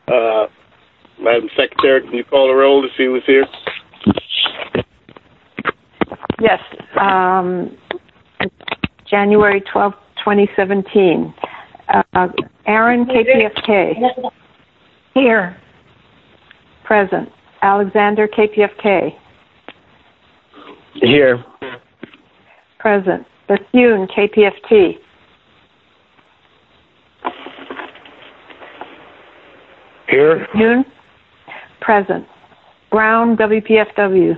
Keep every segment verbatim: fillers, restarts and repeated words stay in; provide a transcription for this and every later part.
Uh, Madam Secretary, can you call the roll to see who's here? Yes. Um, January twelfth, twenty seventeen. Uh, Aaron, K P F K. Here. Present. Alexander, K P F K. Here. Present. Bethune, K P F T. Here. Bethune. Present. Brown, W P F W.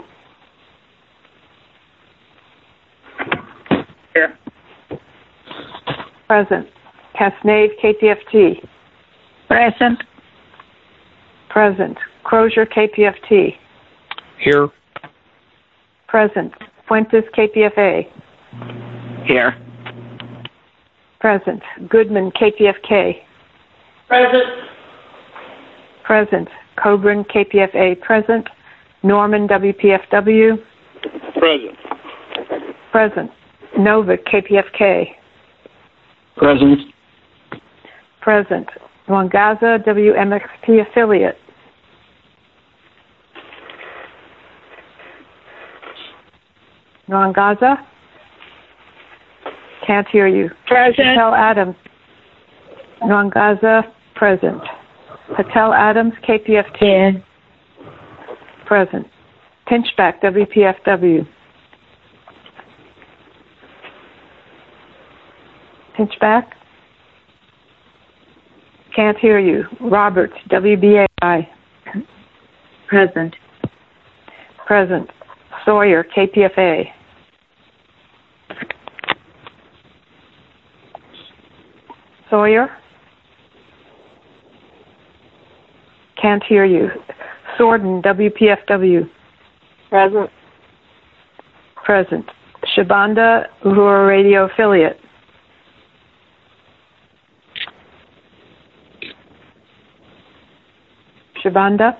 Here. Present. Casnade, K P F T. Present. Present. Crozier, K P F T. Here. Present. Fuentes, K P F A. Here. Present. Goodman, K P F K. Present. Present. Coburn, K P F A. Present. Norman, W P F W. Present. Present. Novick, K P F K. Present. Present. Wangaza, W M X P affiliate. Wangaza? Can't hear you. Present. Patel Adams. Wangaza, present. Patel Adams, K P F T. Here. Present. Pinchback, W P F W. Pinchback? Can't hear you. Roberts, W B A I. Present. Present. Sawyer, K P F A. Sawyer? Can't hear you. Sorden, W P F W. Present. Present. Shabanda, Uhura Radio affiliate. Shabanda?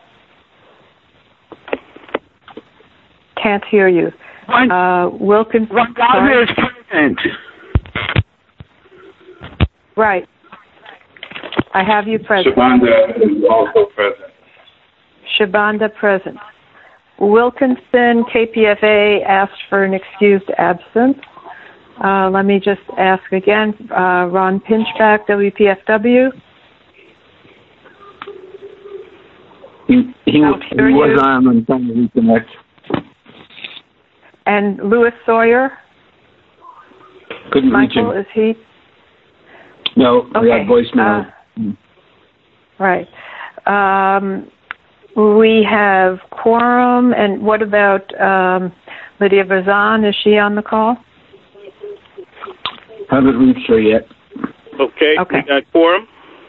Can't hear you. Uh, Wilkins. Wangaza is present. Right. I have you present. Shabanda is also present. Shabanda present. Wilkinson, K P F A, asked for an excused absence. Uh, let me just ask again. Uh, Ron Pinchback, W P F W. He, he, he hear was you. on and trying to reconnect. And Louis Sawyer. Couldn't reach Michael, him. is he? No, we Okay. got voicemail. Uh, right. Um, we have quorum, and what about um, Lydia Verzon? Is she on the call? Haven't reached her yet. Okay. Okay. We got quorum.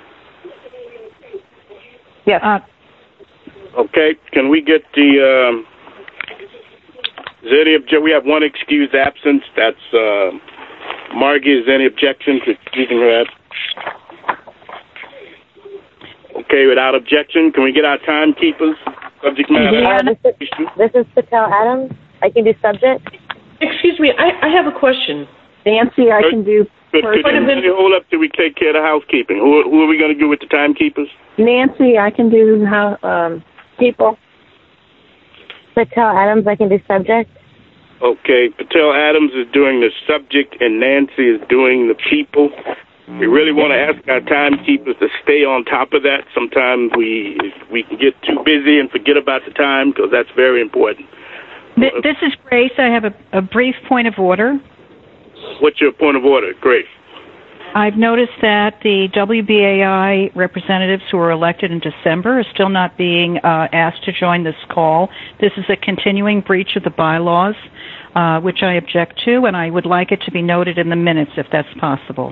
Yes. Uh, Okay. Can we get the? Um, is there any obje- We have one excused absence. That's uh, Margie. Is there any objection to excusing her absence? Okay. Without objection, can we get our timekeepers? Subject matter. Uh, this, is, this is Patel Adams. I can do subject. Excuse me, I, I have a question. Nancy, I can do. Could, could you hold up till we take care of the housekeeping? Who, who are we going to do with the timekeepers? Nancy, I can do how um, people. Patel Adams, I can do subject. Okay, Patel Adams is doing the subject and Nancy is doing the people. We really want to ask our timekeepers to stay on top of that. Sometimes we we can get too busy and forget about the time because that's very important. This is Grace. I have a, a brief point of order. What's your point of order, Grace? I've noticed that the W B A I representatives who were elected in December are still not being uh, asked to join this call. This is a continuing breach of the bylaws, uh, which I object to, and I would like it to be noted in the minutes if that's possible.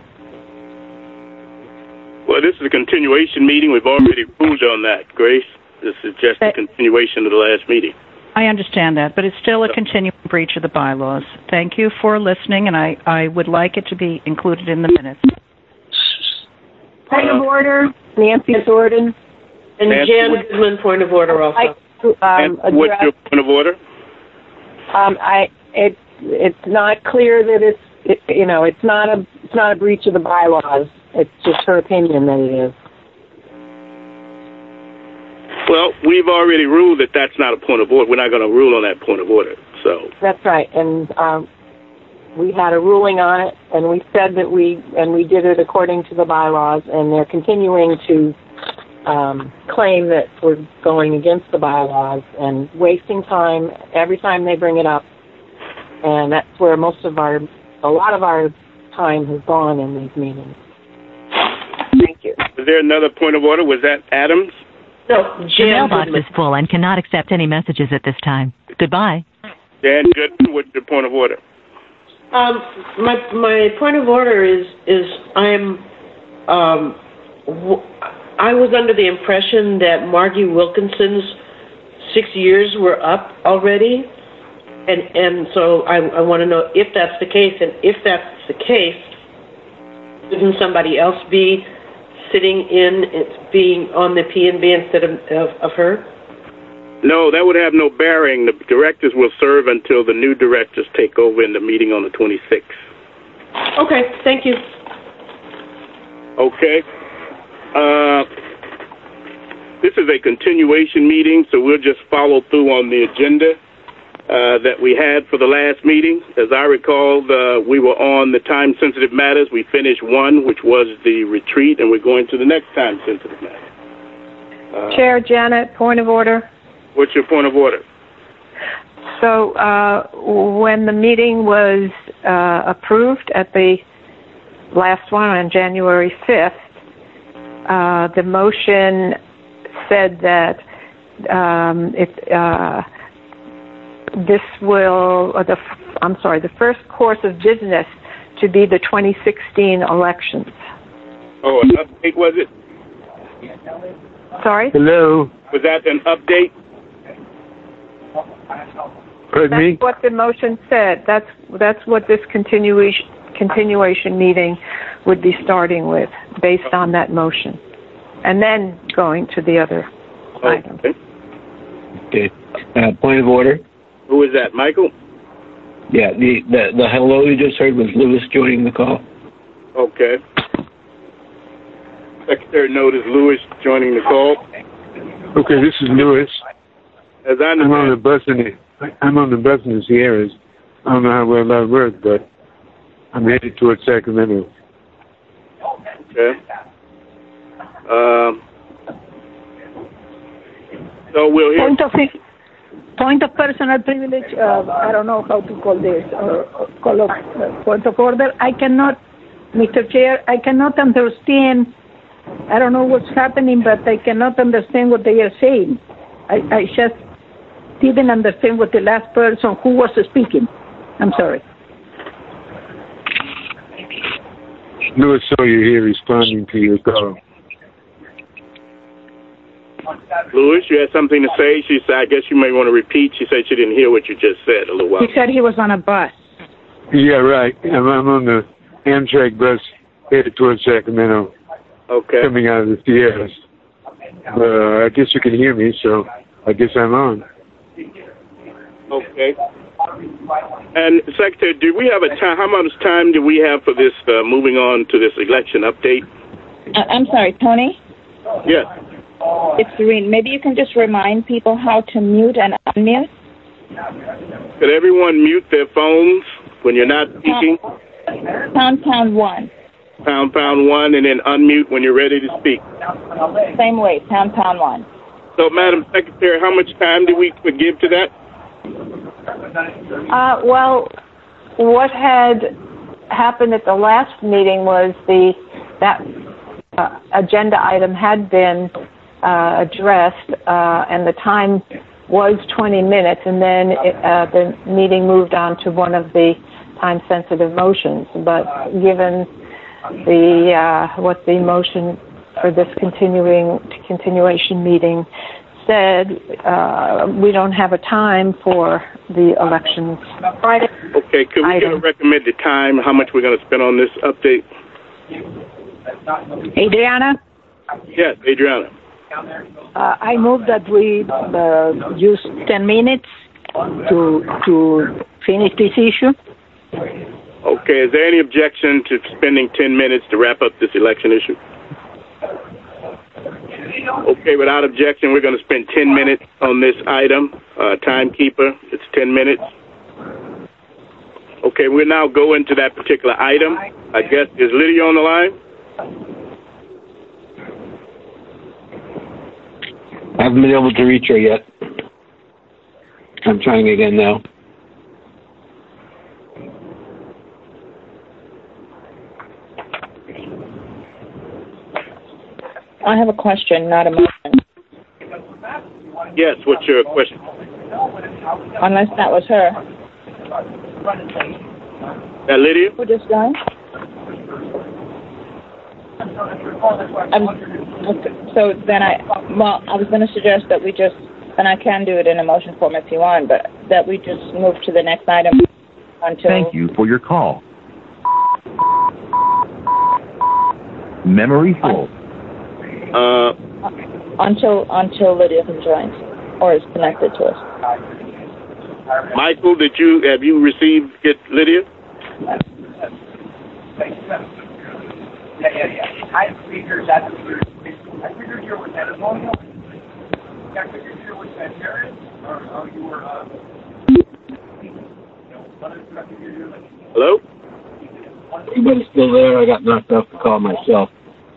Well, this is a continuation meeting. We've already ruled on that, Grace. This is just a continuation of the last meeting. I understand that, but it's still a continuing breach of the bylaws. Thank you for listening, and I, I would like it to be included in the minutes. Point of order, Nancy Sorden. And Nancy, Jan what- Goodman, point of order also. I, um, And what's address, your point of order? um, I, it, it's not clear that it's, it, you know, it's not a, it's not a breach of the bylaws. It's just her opinion that it is. Well, we've already ruled that that's not a point of order. We're not going to rule on that point of order. So that's right, and um, we had a ruling on it, and we said that we and we did it according to the bylaws, and they're continuing to um, claim that we're going against the bylaws and wasting time every time they bring it up, and that's where most of our, a lot of our time has gone in these meetings. Thank you. Is there another point of order? Was that Adams? No, Jan. The mailbox is full and cannot accept any messages at this time. Goodbye. Dan Goodman, what's your point of order? Um, my my point of order is is I'm um, w- I was under the impression that Margie Wilkinson's six years were up already, and and so I, I want to know if that's the case, and if that's the case, shouldn't somebody else be sitting in, being on the P and B instead of, of, of her? No, that would have no bearing. The directors will serve until the new directors take over in the meeting on the twenty-sixth. Okay, thank you. Okay. Uh, this is a continuation meeting, so we'll just follow through on the agenda uh, that we had for the last meeting. As I recall, the, we were on the time-sensitive matters. We finished one, which was the retreat, and we're going to the next time-sensitive matter. Uh, Chair Janet, point of order. What's your point of order? So uh, when the meeting was uh, approved at the last one on January fifth, uh, the motion said that um, it, uh, this will, or the, I'm sorry, the first course of business to be the twenty sixteen elections. Oh, an update, was it? Sorry? Hello? Was that an update? Pardon that's me? what the motion said. That's that's what this continuation continuation meeting would be starting with, based on that motion, and then going to the other okay. items. Okay. Uh, point of order. Who is that, Michael? Yeah, the, the the hello you just heard was Lewis joining the call. Okay. Secretary noted Lewis joining the call. Okay, this is Lewis. As I I'm on the bus in the I'm on the bus in the Sierras. I don't know how well that works, but I'm headed towards Sacramento. Okay. Um. So we'll hear. Point of point of personal privilege. Uh, I don't know how to call this. Or, or call of uh, point of order. I cannot, Mister Chair. I cannot understand. I don't know what's happening, but I cannot understand what they are saying. I, I just didn't understand what the last person who was speaking. I'm sorry. Lewis saw you here responding to your call. Lewis, you had something to say? She said, I guess you may want to repeat. She said she didn't hear what you just said a little while He said he was on a bus. Yeah, right. I'm, I'm on the Amtrak bus headed towards Sacramento. Okay. Coming out of the Sierras. Uh, I guess you can hear me, so I guess I'm on. Okay. And Secretary, do we have a time? How much time do we have for this? Uh, moving on to this election update. Uh, I'm sorry, Tony. Yes. It's Serene. Maybe you can just remind people how to mute and unmute. Could everyone mute their phones when you're not speaking? Pound pound one. Pound pound one, and then unmute when you're ready to speak. Same way. Pound pound one. So, Madam Secretary, how much time do we give to that? Uh, well, what had happened at the last meeting was the that uh, agenda item had been uh, addressed, uh, and the time was twenty minutes, and then it, uh, the meeting moved on to one of the time-sensitive motions. But given the uh, what the motion for this continuing continuation meeting said, uh, we don't have a time for the elections. Okay, could we get a recommended time, how much we're going to spend on this update? Adriana? Yes, Adriana. Uh, I move that we uh, use ten minutes to to finish this issue. Okay, is there any objection to spending ten minutes to wrap up this election issue? Okay, without objection, we're going to spend ten minutes on this item. Uh, timekeeper, it's ten minutes. Okay, we'll now go into that particular item. I guess, is Lydia on the line? I haven't been able to reach her yet. I'm trying again now. I have a question, not a motion. Yes, what's your question? Unless that was her. That Lydia? Who just died? Um, so then I, well, I was going to suggest that we just, and I can do it in a motion form if you want, but that we just move to the next item until... Thank you for your call. Memory full. Uh, until until Lydia can join or is connected to us. Michael, did you have you received it, Lydia? Yeah, yeah, yeah. I figured that. I figured you were that ammonia. I figured you were that Jared, or oh, you were. Uh, Hello? Everybody's still there. I got knocked off the call myself.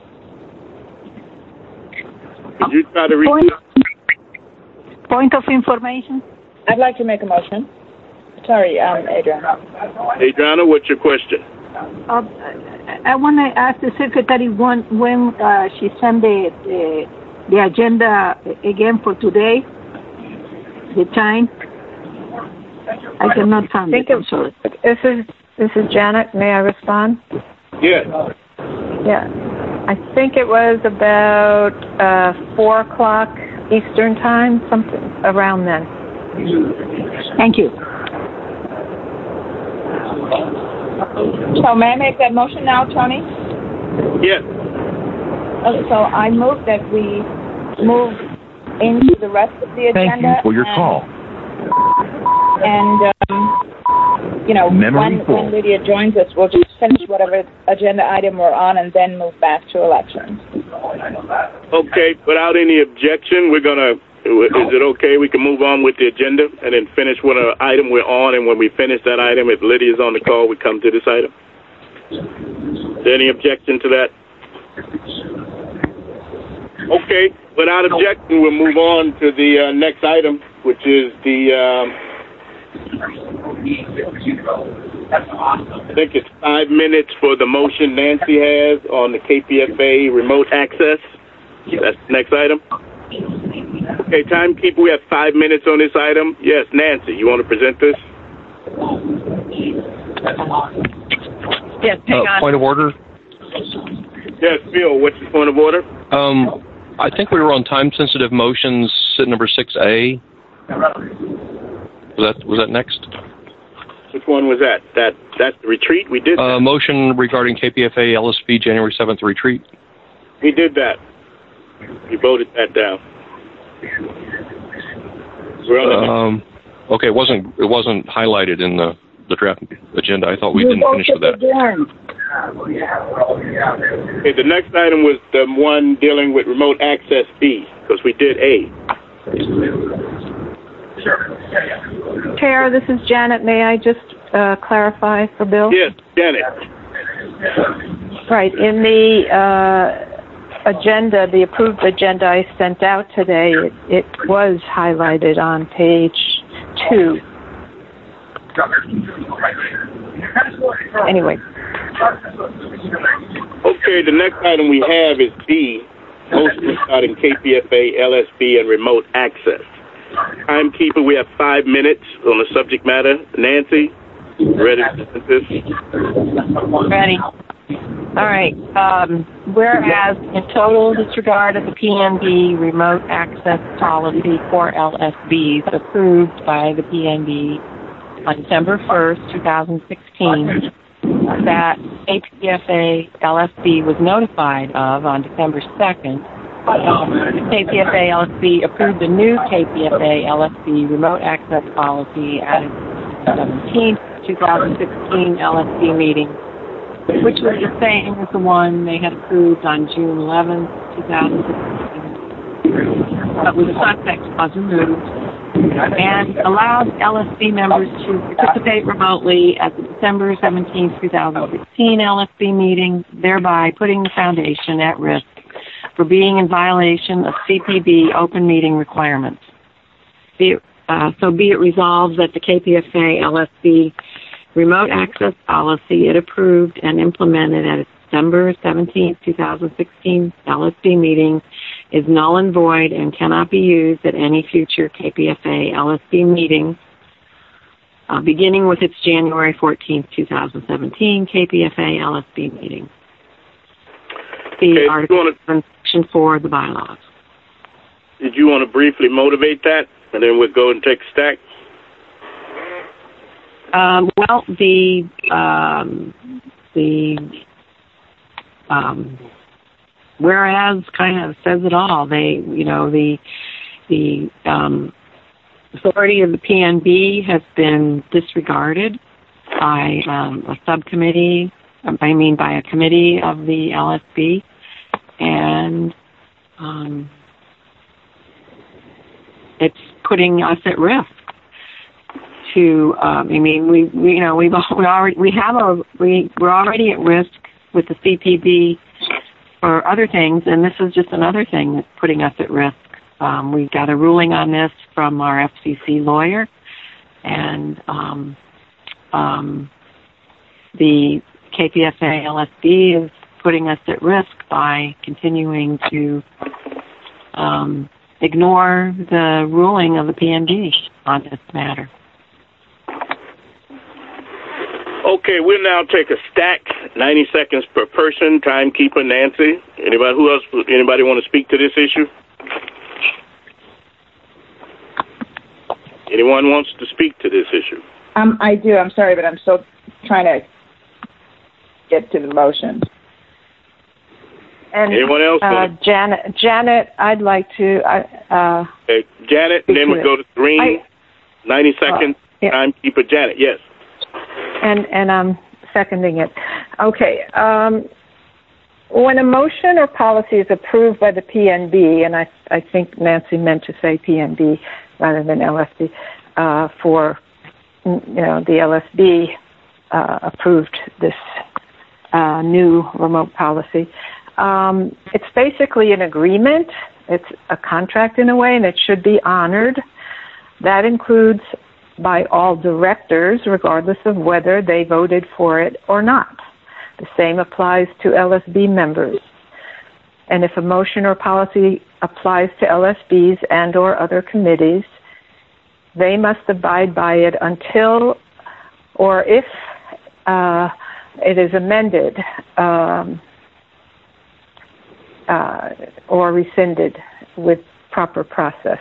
Did you try to reach? Point, point of information. I'd like to make a motion. Sorry, um, Adriana. Adriana, what's your question? Uh, I want to ask the secretary when when uh, she sent the, the the agenda again for today. The time. I cannot find it. I'm sorry. This is this is Janet. May I respond? Yes. Yeah. I think it was about uh, four o'clock Eastern time, something around then. Thank you. So may I make that motion now, Tony? Yes. Okay, so I move that we move into the rest of the agenda. Thank you for your and, call. And, um, you know, when, when Lydia joins us, we'll just finish whatever agenda item we're on and then move back to elections. Okay, without any objection, we're going to, is it okay we can move on with the agenda and then finish what uh, item we're on, and when we finish that item, if Lydia's on the call, we come to this item? Is there any objection to that? Okay, without objection, we'll move on to the uh, next item, which is the, um, I think it's five minutes for the motion Nancy has on the K P F A remote access. That's the next item. Okay, timekeeper, we have five minutes on this item. Yes, Nancy, you want to present this? Yes, hang uh, on. Point of order? Yes, Phil, what's your point of order? Um, I think we were on time-sensitive motions, sit number six A. Was that was that next? Which one was that? That that's the retreat? We did that. Uh, motion regarding K P F A L S B January seventh retreat. We did that. We voted that down. We're on the um, okay, it wasn't it wasn't highlighted in the, the draft agenda. I thought we didn't finish with that. Okay, the next item was the one dealing with remote access B, because we did A. Chair, this is Janet. May I just uh, clarify for Bill? Yes, Janet. Right. In the uh, agenda, the approved agenda I sent out today, it, it was highlighted on page two. Anyway. Okay, the next item we have is B, motion regarding K P F A, L S B, and remote access. Timekeeper, we have five minutes on the subject matter. Nancy, ready to present this? Ready. All right. Um, whereas in total disregard of the P N B remote access policy for L S Bs approved by the P N B on December first, twenty sixteen, that K P F A L S B was notified of on December second. K P F A L S B approved the new K P F A L S B remote access policy at its seventeenth, twenty sixteen L S B meeting, which was the same as the one they had approved on June eleventh, twenty sixteen. approved, but with the sunset clause removed, and allowed L S B members to participate remotely at the December seventeenth, twenty sixteen L S B meeting, thereby putting the foundation at risk for being in violation of C P B open meeting requirements. Be it, uh, so be it resolved that the K P F A L S B remote access policy it approved and implemented at its December seventeenth, twenty sixteen L S B meeting is null and void and cannot be used at any future K P F A L S B meeting, uh, beginning with its January fourteenth, twenty seventeen K P F A L S B meeting. The okay, article in section four of the bylaws. Did you want to briefly motivate that, and then we'll go and take a stack? Um, well, the um, the um, whereas kind of says it all. They, you know, the the um, authority of the P N B has been disregarded by um, a subcommittee. I mean, by a committee of the L S B, and um, it's putting us at risk. To, um, I mean, we, we, you know, we've we already we have a we we're already at risk with the C P B for other things, and this is just another thing that's putting us at risk. Um, we got a ruling on this from our F C C lawyer, and um, um, the K P F A L S B is putting us at risk by continuing to um, ignore the ruling of the P N B on this matter. Okay, we'll now take a stack, ninety seconds per person. Timekeeper Nancy. Anybody who else? Anybody want to speak to this issue? Anyone wants to speak to this issue? Um, I do. I'm sorry, but I'm still trying to get to the motion. And, anyone else? Uh, Janet, Janet, I'd like to. Uh, okay, Janet, and then we go to Green. I, ninety seconds. Uh, yeah. Timekeeper Janet. Yes. And and I'm seconding it. Okay. Um, when a motion or policy is approved by the P N B, and I I think Nancy meant to say P N B rather than L S B, uh, for you know the L S B uh, approved this uh, new remote policy. Um, it's basically an agreement. It's a contract in a way, and it should be honored. That includes by all directors, regardless of whether they voted for it or not. The same applies to L S B members. And if a motion or policy applies to L S Bs and or other committees, they must abide by it until or if uh, it is amended um, uh, or rescinded with proper process.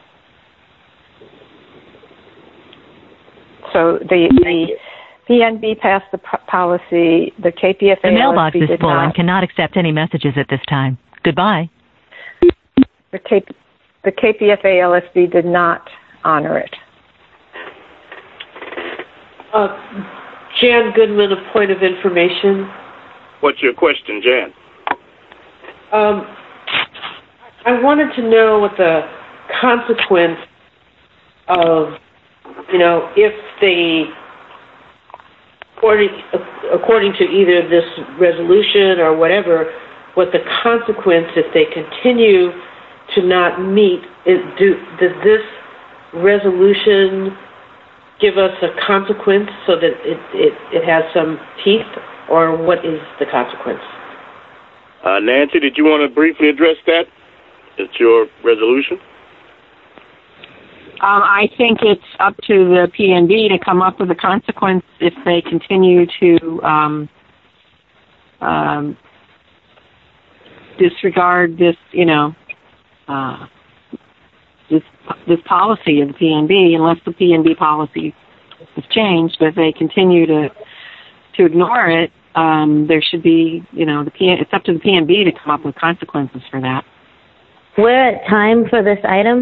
So the, the P N B passed the p- policy, the K P F A The mailbox L S B is full not. and cannot accept any messages at this time. Goodbye. The, K, the K P F A L S B did not honor it. Uh, Jan Goodman, a point of information. What's your question, Jan? Um, I wanted to know what the consequence of, you know, if they, according, according to either this resolution or whatever, what the consequence if they continue to not meet, is, do, does this resolution give us a consequence so that it, it, it has some teeth, or what is the consequence? Uh, Nancy, did you want to briefly address that? It's your resolution. Um, I think it's up to the P N B to come up with a consequence if they continue to um, um, disregard this, you know, uh, this this policy of the P N B, unless the P N B policy has changed. But if they continue to to ignore it, um, there should be, you know, the P- it's up to the P N B to come up with consequences for that. We're at time for this item.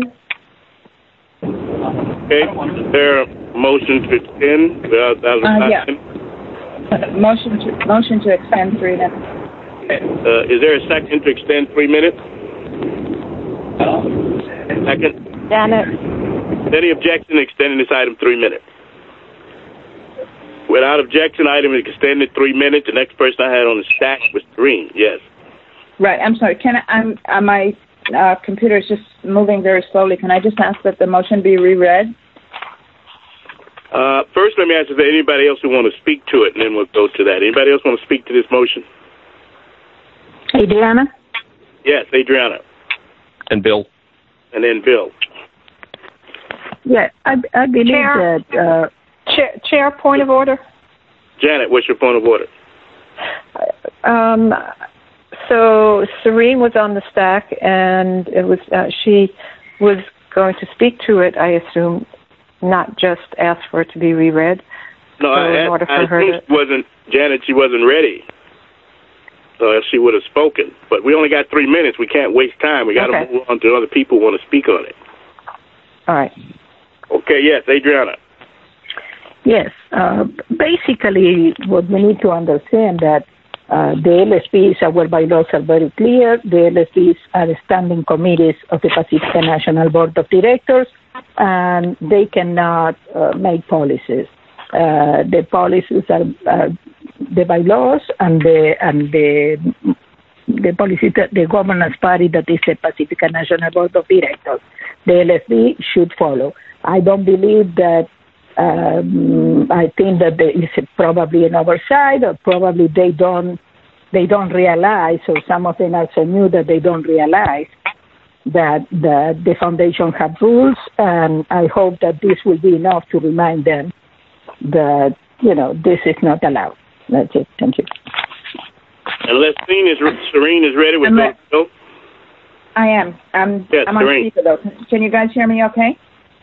Okay, is there a motion to extend? Uh, that was uh, yeah. Motion to motion to extend three minutes. Uh, is there a second to extend three minutes? Uh, Second. Janet. Any objection to extending this item three minutes? Without objection, item is extended three minutes. The next person I had on the stack was Serene. Yes. Right. I'm sorry. Can I, I'm, uh, my uh, computer is just moving very slowly. Can I just ask that the motion be reread? Uh, first, let me ask if there's anybody else who want to speak to it, and then we'll go to that. Anybody else want to speak to this motion? Adriana? Yes, Adriana. And Bill. And then Bill. Yeah, I, I believe Chair. that... Uh, Chair, Chair, point of order. Janet, what's your point of order? Um, so Serene was on the stack, and it was uh, she was going to speak to it, I assume, not just ask for it to be reread. No, so I, in order I, for I her assumed to... she wasn't, Janet, she wasn't ready. So else she would have spoken. But we only got three minutes. We can't waste time. We got to Okay. move on to other people who want to speak on it. All right. Okay, yes, Adriana. Yes, uh, basically what we need to understand that uh, the L S Ps, our bylaws are very clear. The L S Ps are standing committees of the Pacifica National Board of Directors, and they cannot uh, make policies. Uh, the policies are uh, the bylaws and the and the the policy, the governance body that is the Pacifica National Board of Directors. The L S B should follow. I don't believe that. Um, I think that there is probably an oversight, or probably they don't they don't realize, or some of them are so new that they don't realize that the, the foundation have rules, and I hope that this will be enough to remind them that, you know, this is not allowed. That's it. Thank you. Unless Serene is, Serene is ready with Unless- Bill. I am. I'm, Yes, I'm on Serene. speaker, though. Can- Can you guys hear me okay?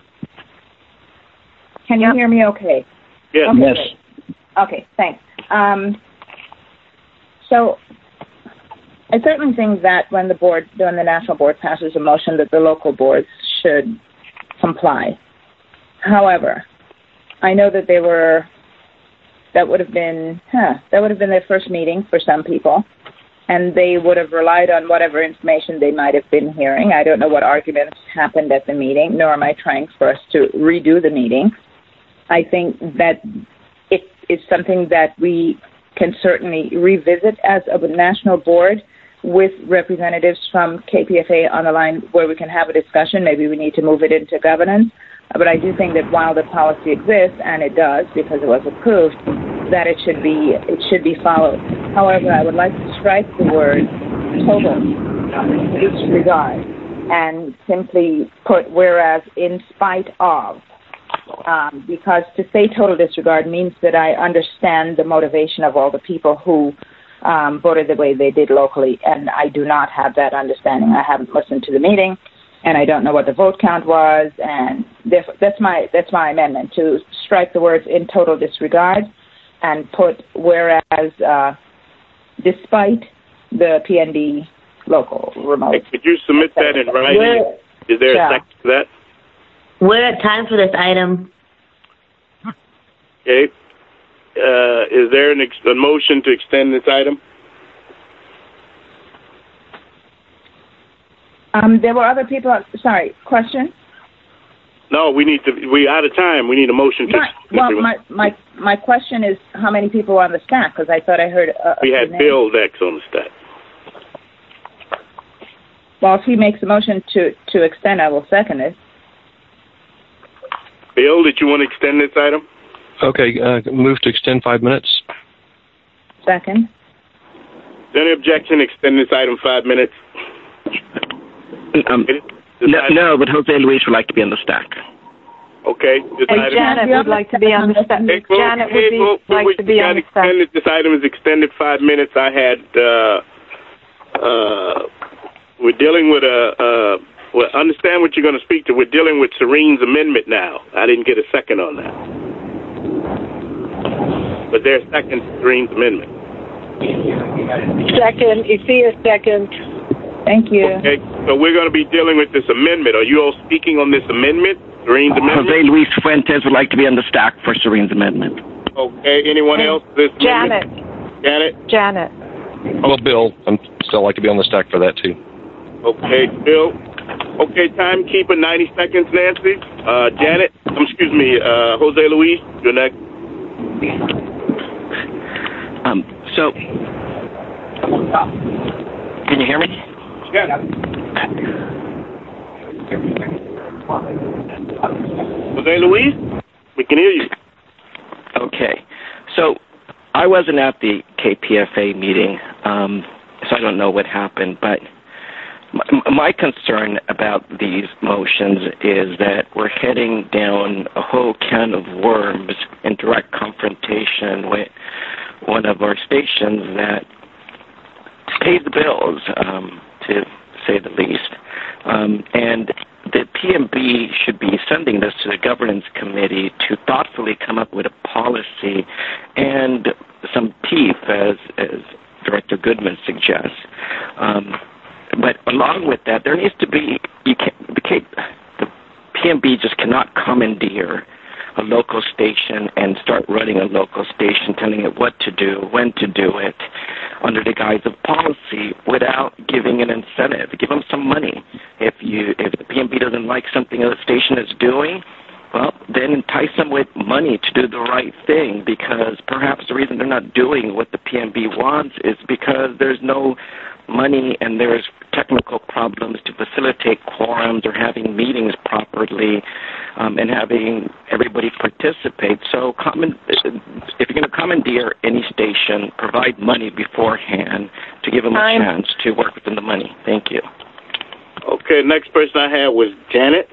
Can you hear me okay? Yes. Okay, Yes. great. Okay, thanks. Um, so I certainly think that when the board, when the national board passes a motion, that the local boards should comply. However, I know that they were, that would have been, huh, that would have been their first meeting for some people, and they would have relied on whatever information they might have been hearing. I don't know what arguments happened at the meeting, nor am I trying for us to redo the meeting. I think that it is something that we can certainly revisit as a national board with representatives from K P F A on the line where we can have a discussion. Maybe we need to move it into governance. But I do think that while the policy exists, and it does because it was approved, that it should be it should be followed. However, I would like to strike the word total disregard and simply put whereas in spite of. Um, because to say total disregard means that I understand the motivation of all the people who um, voted the way they did locally, and I do not have that understanding. I haven't listened to the meeting, and I don't know what the vote count was, and therefore, that's my that's my amendment, to strike the words in total disregard and put whereas uh, despite the P N D local remote. Hey, could you submit that in writing? We're, Is there yeah. a second to that? we're at time for this item. Okay. Uh, is there an ex- a motion to extend this item? Um, there were other people. Sorry, question. No, we need to. We out of time. We need a motion to. Right. Well, my my my question is how many people were on the stack? Because I thought I heard. A, we a had name. Bill next on the stack. Well, if he makes a motion to to extend, I will second it. Bill, did you want to extend this item? Okay, uh, move to extend five minutes. Second. Is there any objection to extend this item five minutes? Um, no, no, but Jose Luis would like to be on the stack. Okay. This And item, Janet would like to be on the stack. Hey, well, Janet hey, would be, well, like we to be got on the stack. extended. This item is extended five minutes. I had. Uh, uh, we're dealing with a. Uh, well, understand what you're going to speak to. We're dealing with Serene's amendment now. I didn't get a second on that. But there's second to Serene's amendment. Second, if he is second. Thank you. Okay, so we're going to be dealing with this amendment. Are you all speaking on this amendment, Serene's amendment? Jose Luis Fuentes would like to be on the stack for Serene's amendment. Okay, anyone else? This Janet. amendment? Janet? Janet. Well, Bill, I'm still like to be on the stack for that too. Okay, Bill? Okay, timekeeper, ninety seconds, Nancy. Uh, Janet, um, excuse me, uh, Jose Luis, you're next. Um, so, can you hear me? Yeah. Jose Luis, we can hear you. Okay. So, I wasn't at the K P F A meeting, um, so I don't know what happened, but my concern about these motions is that we're heading down a whole can of worms in direct confrontation with one of our stations that pays the bills, um, to say the least. Um, and the P M B should be sending this to the governance committee to thoughtfully come up with a policy and some teeth, as, as Director Goodman suggests. Um, But along with that, there needs to be, you can't, the, K, the P M B just cannot commandeer a local station and start running a local station, telling it what to do, when to do it, under the guise of policy, without giving an incentive. Give them some money. If you, if the P M B doesn't like something the station is doing, well, then entice them with money to do the right thing, because perhaps the reason they're not doing what the P M B wants is because there's no money and there's technical problems to facilitate quorums or having meetings properly, um, and having everybody participate. So common, if you're going to commandeer any station, provide money beforehand to give them a I'm, chance to work within the money. Thank you. Okay, next person I had was Janet.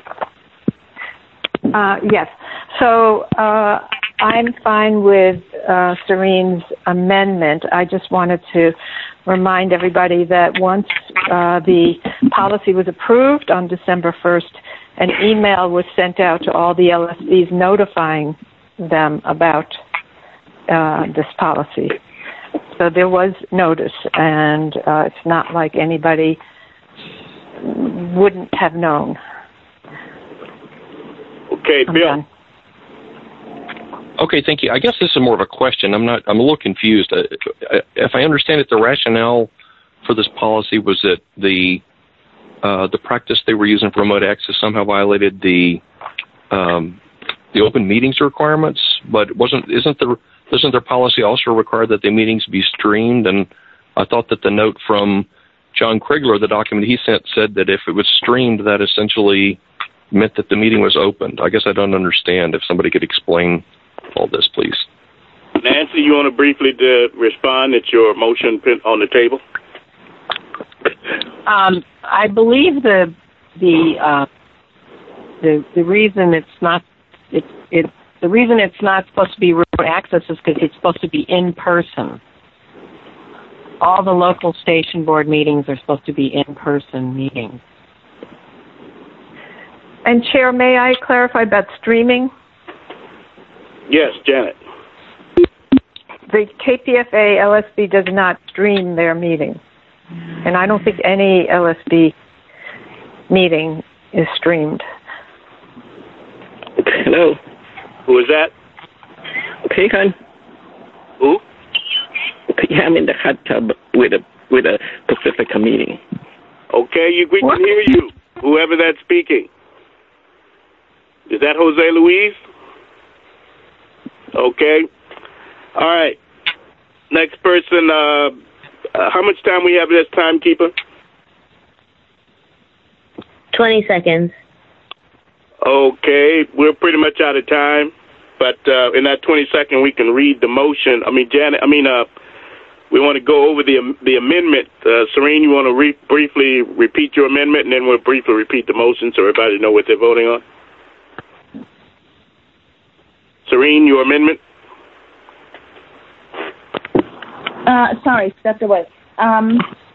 Uh, yes. So uh, I'm fine with uh, Serene's amendment. I just wanted to remind everybody that once uh, the policy was approved on December first, an email was sent out to all the L S Bs notifying them about uh, this policy. So there was notice, and uh, it's not like anybody wouldn't have known. Okay, I'm Bill. done. Okay, thank you. I guess this is more of a question. I'm not. I'm a little confused. Uh, if I understand it, the rationale for this policy was that the uh, the practice they were using for remote access somehow violated the um, the open meetings requirements. But wasn't isn't the doesn't their policy also require that the meetings be streamed? And I thought that the note from John Krigler, the document he sent, said that if it was streamed, that essentially meant that the meeting was opened. I guess I don't understand. If somebody could explain all this, please. Nancy, you want to briefly to respond? It's your motion on the table. Um, I believe the the uh, the the reason it's not it it the reason it's not supposed to be remote access is because it's supposed to be in person. All the local station board meetings are supposed to be in person meetings. And Chair, may I clarify about streaming? Yes, Janet. The K P F A L S B does not stream their meetings. And I don't think any L S B meeting is streamed. Hello. Who is that? Pecan. Who? Yeah, I'm in the hot tub with a with a Pacifica meeting. Okay, you, we what? can hear you. Whoever that's speaking. Is that Jose Luis? Okay. All right. Next person. Uh, uh, how much time we have as timekeeper? Twenty seconds. Okay, we're pretty much out of time, but uh, in that twenty second, we can read the motion. I mean, Janet. I mean, uh, we want to go over the the amendment. Uh, Serene, you want to re- briefly repeat your amendment, and then we'll briefly repeat the motion so everybody know what they're voting on. Serene, your amendment. Uh, sorry, stepped away. Um,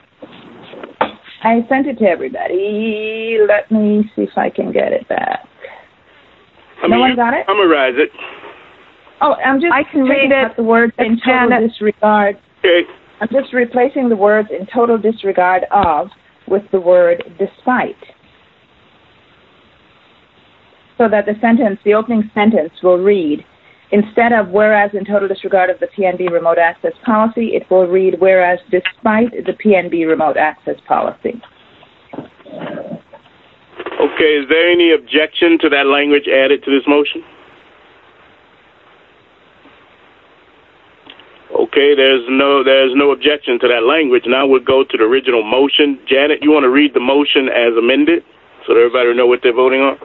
I sent it to everybody. Let me see if I can get it back. I no mean, one got it? Summarize it. Oh, I'm just I can read taking out it. the words in total Janet. disregard. Okay. I'm just replacing the words in total disregard of with the word despite. So that the sentence, the opening sentence will read, instead of whereas in total disregard of the P N B remote access policy, it will read whereas despite the P N B remote access policy. Okay, is there any objection to that language added to this motion? Okay, there's no there's no objection to that language. Now we'll go to the original motion. Janet, you want to read the motion as amended so that everybody will know what they're voting on?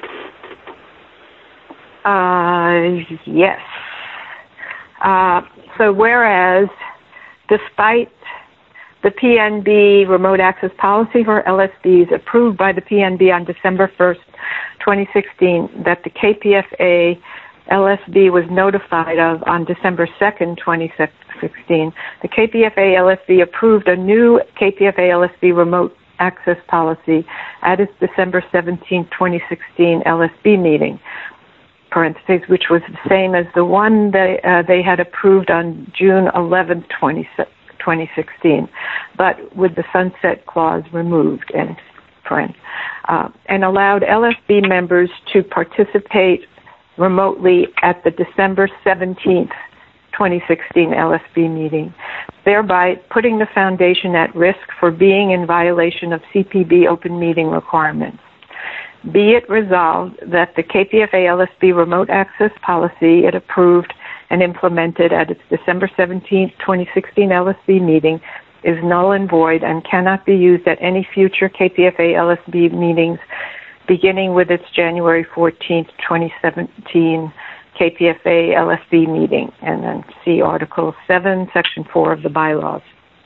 Uh, yes. Uh, so whereas, despite the P N B remote access policy for L S Bs approved by the P N B on December first, twenty sixteen, that the K P F A L S B was notified of on December second, twenty sixteen, the K P F A L S B approved a new K P F A L S B remote access policy at its December seventeenth, twenty sixteen L S B meeting, parentheses, which was the same as the one that uh, they had approved on June eleventh, twenty sixteen, but with the sunset clause removed, and, uh, and allowed L S B members to participate remotely at the December seventeenth, twenty sixteen L S B meeting, thereby putting the foundation at risk for being in violation of C P B open meeting requirements. Be it resolved that the K P F A L S B remote access policy it approved and implemented at its December seventeenth, twenty sixteen L S B meeting is null and void and cannot be used at any future K P F A L S B meetings beginning with its January fourteenth, twenty seventeen K P F A L S B meeting, and then see Article seven, Section four of the bylaws.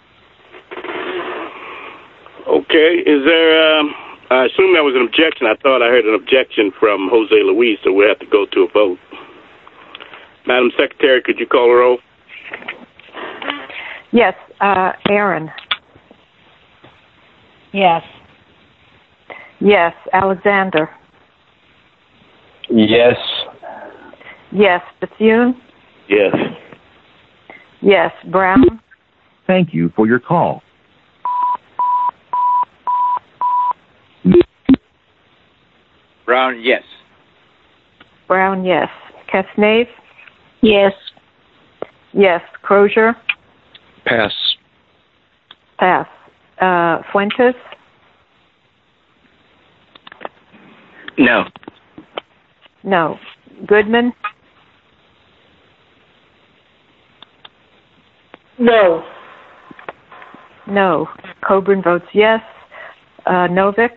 Okay, is there, um, I assume that was an objection. I thought I heard an objection from Jose Luis, so we'll have to go to a vote. Madam Secretary, could you call a roll? Yes, uh, Aaron. Yes. Yes, Alexander. Yes. Yes, Bethune. Yes. Yes, Brown. Thank you for your call. Brown, yes. Brown, yes. Casnave? Yes. Yes. Crozier? Pass. Pass. Uh, Fuentes? No. No. Goodman? No. No. Coburn votes yes. Uh, Novick?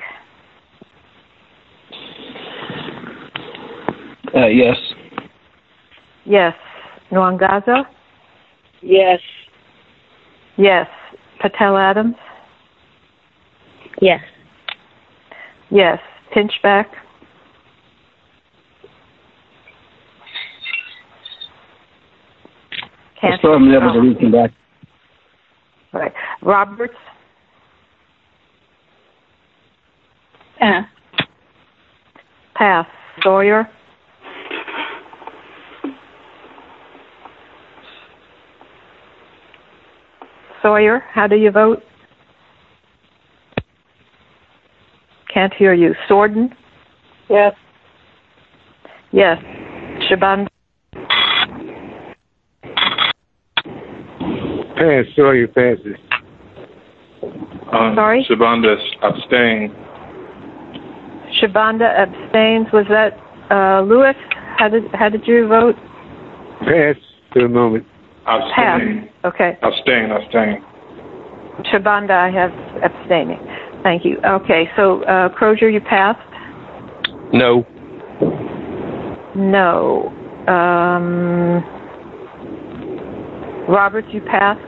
Uh, yes. Yes. Nwangaza? Yes. Yes. Patel Adams? Yes. Yes. Pinchback? I still haven't been able to reach him back. Right. Roberts? Pass. Pass. Sawyer? Sawyer, how do you vote? Can't hear you. Sorden? Yes. Yes. Shaban? Pass. Sawyer passes. Um, Sorry? Shabanda abstain. Shabanda abstains. Was that uh, Lewis? How did how did you vote? Pass for the moment. Abstain. Pass. Okay. Abstain, abstain. Shabanda, I have abstaining. Thank you. Okay, so uh, Crozier, you passed? No. No. Um, Roberts, you passed?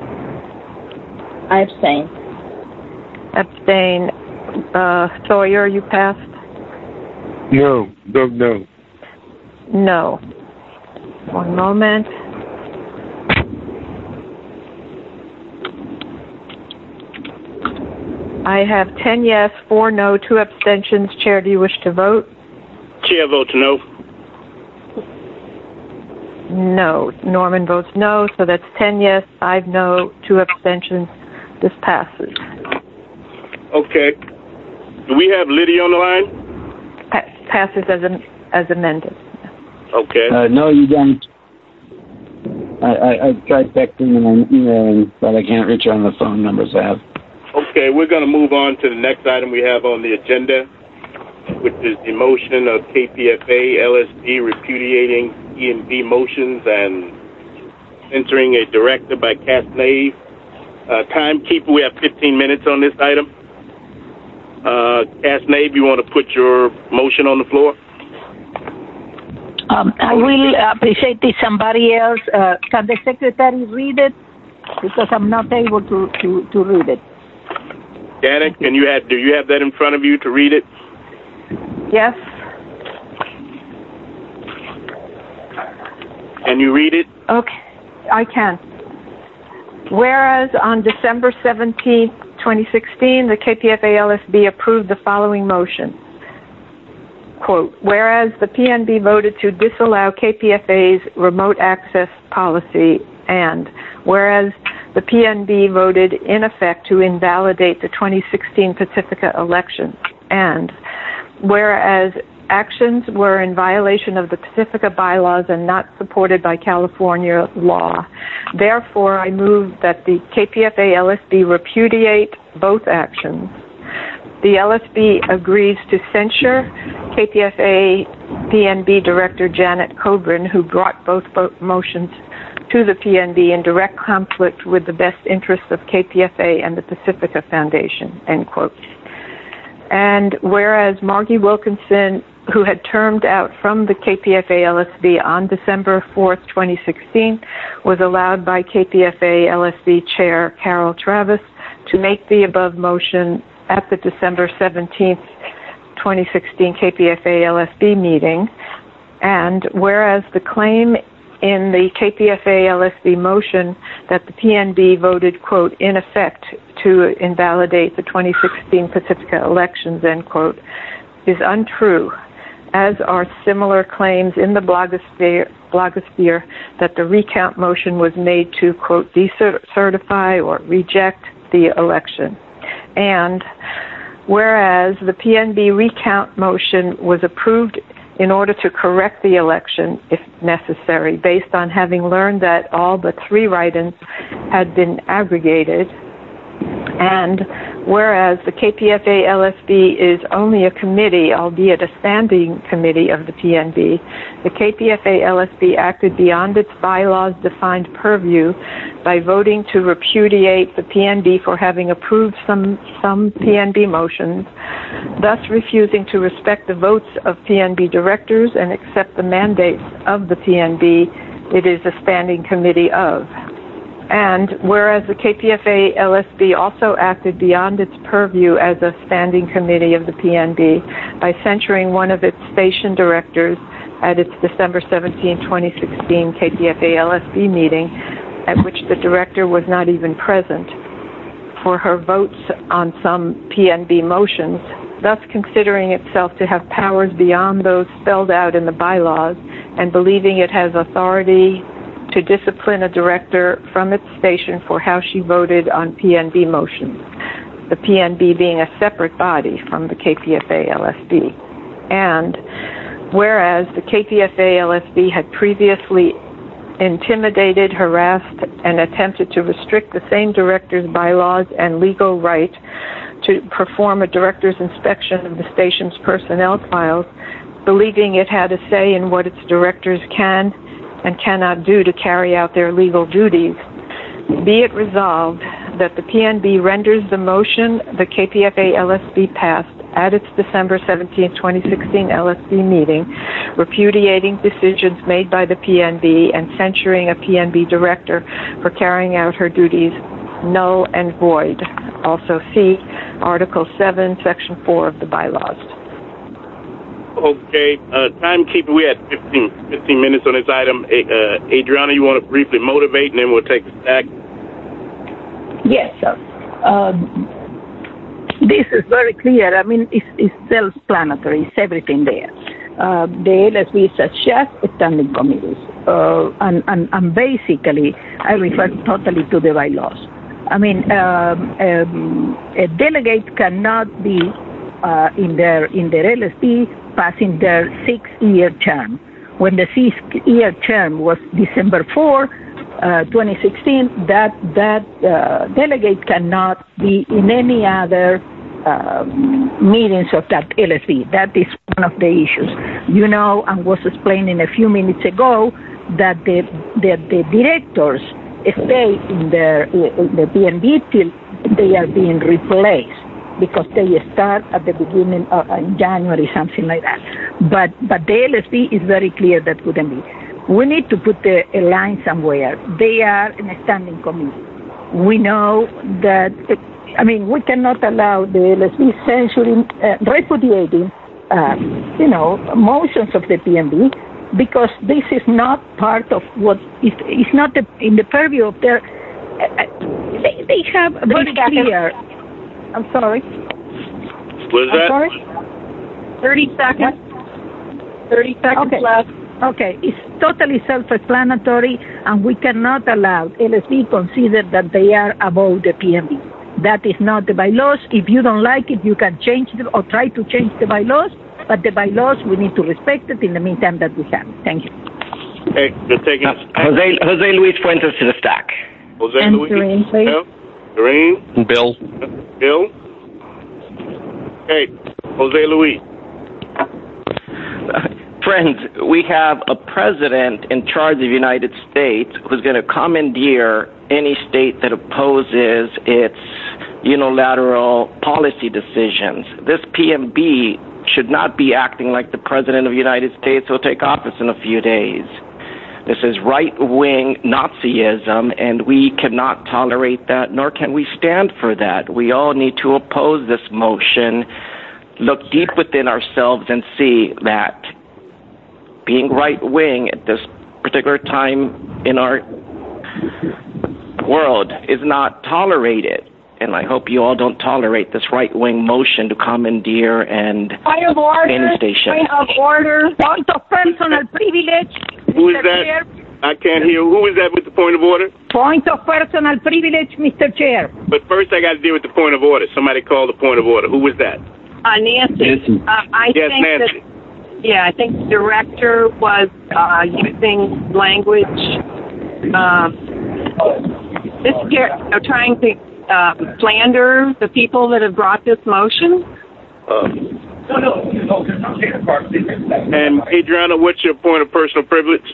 I abstain. Abstain. Uh, Sawyer, you passed? No. Vote no. No. One moment. I have ten yes, four no, two abstentions. Chair, do you wish to vote? Chair votes no. No. Norman votes no, so that's ten yes, five no, two abstentions. This passes. Okay. Do we have Lydia on the line? Pa- passes as am- as amended. Okay. Uh, no, you don't. I, I, I tried texting and I'm emailing, but I can't reach her on the phone numbers I have. Okay, we're going to move on to the next item we have on the agenda. which is the motion of K P F A L S B repudiating P N B motions and censoring a director by Casnave. Uh, timekeeper, we have fifteen minutes on this item. Uh, Casnave, you want to put your motion on the floor? Um, I will appreciate if somebody else. Uh, can the secretary read it? Because I'm not able to, to, to read it. Janet, can you have, do you have that in front of you to read it? Yes. Can you read it? Okay, I can. Whereas on December seventeenth, twenty sixteen, the K P F A L S B approved the following motion. Quote, whereas the P N B voted to disallow K P F A's remote access policy, and whereas the P N B voted in effect to invalidate the twenty sixteen Pacifica elections, and whereas actions were in violation of the Pacifica bylaws and not supported by California law, therefore I move that the K P F A L S B repudiate both actions. The L S B agrees to censure K P F A P N B Director Janet Coburn, who brought both motions to the P N B in direct conflict with the best interests of K P F A and the Pacifica Foundation, end quote. And whereas Margie Wilkinson, who had termed out from the K P F A L S B on December fourth, twenty sixteen, was allowed by K P F A L S B Chair Carol Travis to make the above motion at the December seventeenth, twenty sixteen K P F A L S B meeting, and whereas the claim in the K P F A L S B motion that the P N B voted, quote, in effect to invalidate the twenty sixteen Pacifica elections, end quote, is untrue, as are similar claims in the blogosphere, blogosphere that the recount motion was made to, quote, decertify or reject the election. And whereas the P N B recount motion was approved in order to correct the election, if necessary, based on having learned that all but three write-ins had been aggregated, and whereas the K P F A L S B is only a committee, albeit a standing committee of the P N B, the K P F A L S B acted beyond its bylaws defined purview by voting to repudiate the P N B for having approved some, some P N B motions, thus refusing to respect the votes of P N B directors and accept the mandates of the P N B it is a standing committee of. And whereas the K P F A L S B also acted beyond its purview as a standing committee of the P N B by censuring one of its station directors at its December seventeenth, twenty sixteen K P F A L S B meeting, at which the director was not even present, for her votes on some P N B motions, thus considering itself to have powers beyond those spelled out in the bylaws and believing it has authority to discipline a director from its station for how she voted on P N B motions, the P N B being a separate body from the K P F A L S B. And whereas the K P F A L S B had previously intimidated, harassed, and attempted to restrict the same director's bylaws and legal right to perform a director's inspection of the station's personnel files, believing it had a say in what its directors can and cannot do to carry out their legal duties, be it resolved that the P N B renders the motion the K P F A L S B passed at its December seventeenth, twenty sixteen L S B meeting, repudiating decisions made by the P N B and censuring a P N B director for carrying out her duties, null and void. Also see Article seven, Section four of the bylaws. Okay, uh, timekeeper, we had fifteen, fifteen minutes on this item. Uh, Adriana, you want to briefly motivate, and then we'll take the stack? Yes, sir. Um, this is very clear. I mean, it's, it's self-explanatory. It's everything there. Uh, the L S B suggests standing committees, uh, and, and, and basically, I refer totally to the bylaws. I mean, um, um, a delegate cannot be uh, in their in their L S B passing their six-year term. When the six-year term was December fourth, uh, twenty sixteen, that that uh, delegate cannot be in any other uh, meetings of that L S B. That is one of the issues. You know, and was explaining a few minutes ago that the the, the directors stay in their in the B and B till they are being replaced, because they start at the beginning of in January, something like that. But but the L S B is very clear that couldn't be. We need to put the, a line somewhere. They are in a standing committee. We know that, I mean, we cannot allow the L S B censoring, uh, repudiating, uh, you know, motions of the P M B, because this is not part of what, is, it's not the, in the purview of their, uh, they, they have very clear, I'm sorry. What is I'm that? sorry? thirty seconds. thirty seconds okay. left. Okay, it's totally self-explanatory, and we cannot allow L S B consider that they are above the P M B. That is not the bylaws. If you don't like it, you can change the, or try to change the bylaws, but the bylaws, we need to respect it in the meantime that we have. Thank you. Hey, you're taking uh, Jose, Jose Luis Fuentes to the stack. Jose and Luis? Serene, please. Bill? Serene? Bill. Bill? Okay, Jose Luis. Friends, we have a president in charge of the United States who's going to commandeer any state that opposes its unilateral policy decisions. This P M B should not be acting like the president of the United States who will take office in a few days. This is right-wing Nazism, and we cannot tolerate that, nor can we stand for that. We all need to oppose this motion, look deep within ourselves, and see that being right-wing at this particular time in our world is not tolerated. And I hope you all don't tolerate this right-wing motion to commandeer and Point of order. any station. Point of order. Point of personal privilege. Who is that? Chair. I can't hear. Who is that with the point of order? Point of personal privilege, Mister Chair. But first I got to deal with the point of order. Somebody called the point of order. Who was that? Uh, Nancy. Nancy. Uh, I yes, think Nancy. that. Yeah, I think the director was uh, using language, um, this uh, trying to uh, slander the people that have brought this motion. Uh, no, no, no, and Adriana, what's your point of personal privilege?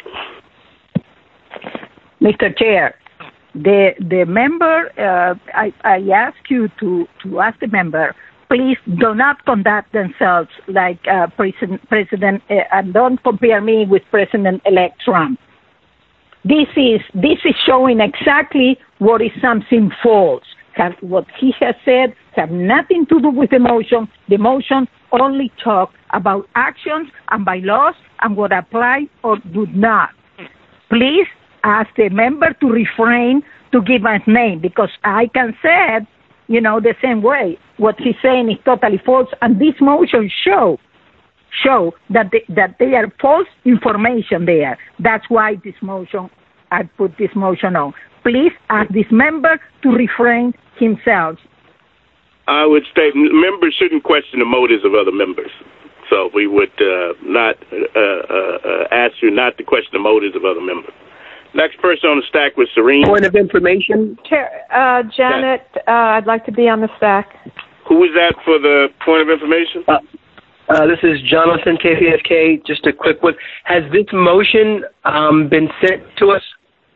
Mister Chair, the the member, uh, I I ask you to to ask the member. Please do not conduct themselves like uh, President, President uh, and don't compare me with President-elect Trump. This is this is showing exactly what is something false. Have, what he has said have nothing to do with the motion. The motion only talk about actions and bylaws and what apply or do not. Please ask the member to refrain to give his name, because I can say it, you know, the same way. What he's saying is totally false, and this motion show show that they, that they are false information there. That's why this motion, I put this motion on. Please ask this member to refrain himself. I would state members shouldn't question the motives of other members. So we would uh, not uh, uh, ask you not to question the motives of other members. Next person on the stack was Serene. Point of information. Chair, uh, Janet, uh, I'd like to be on the stack. Who is that for the point of information? Uh, uh, this is Jonathan, K P F K. Just a quick one. Has this motion um, been sent to us?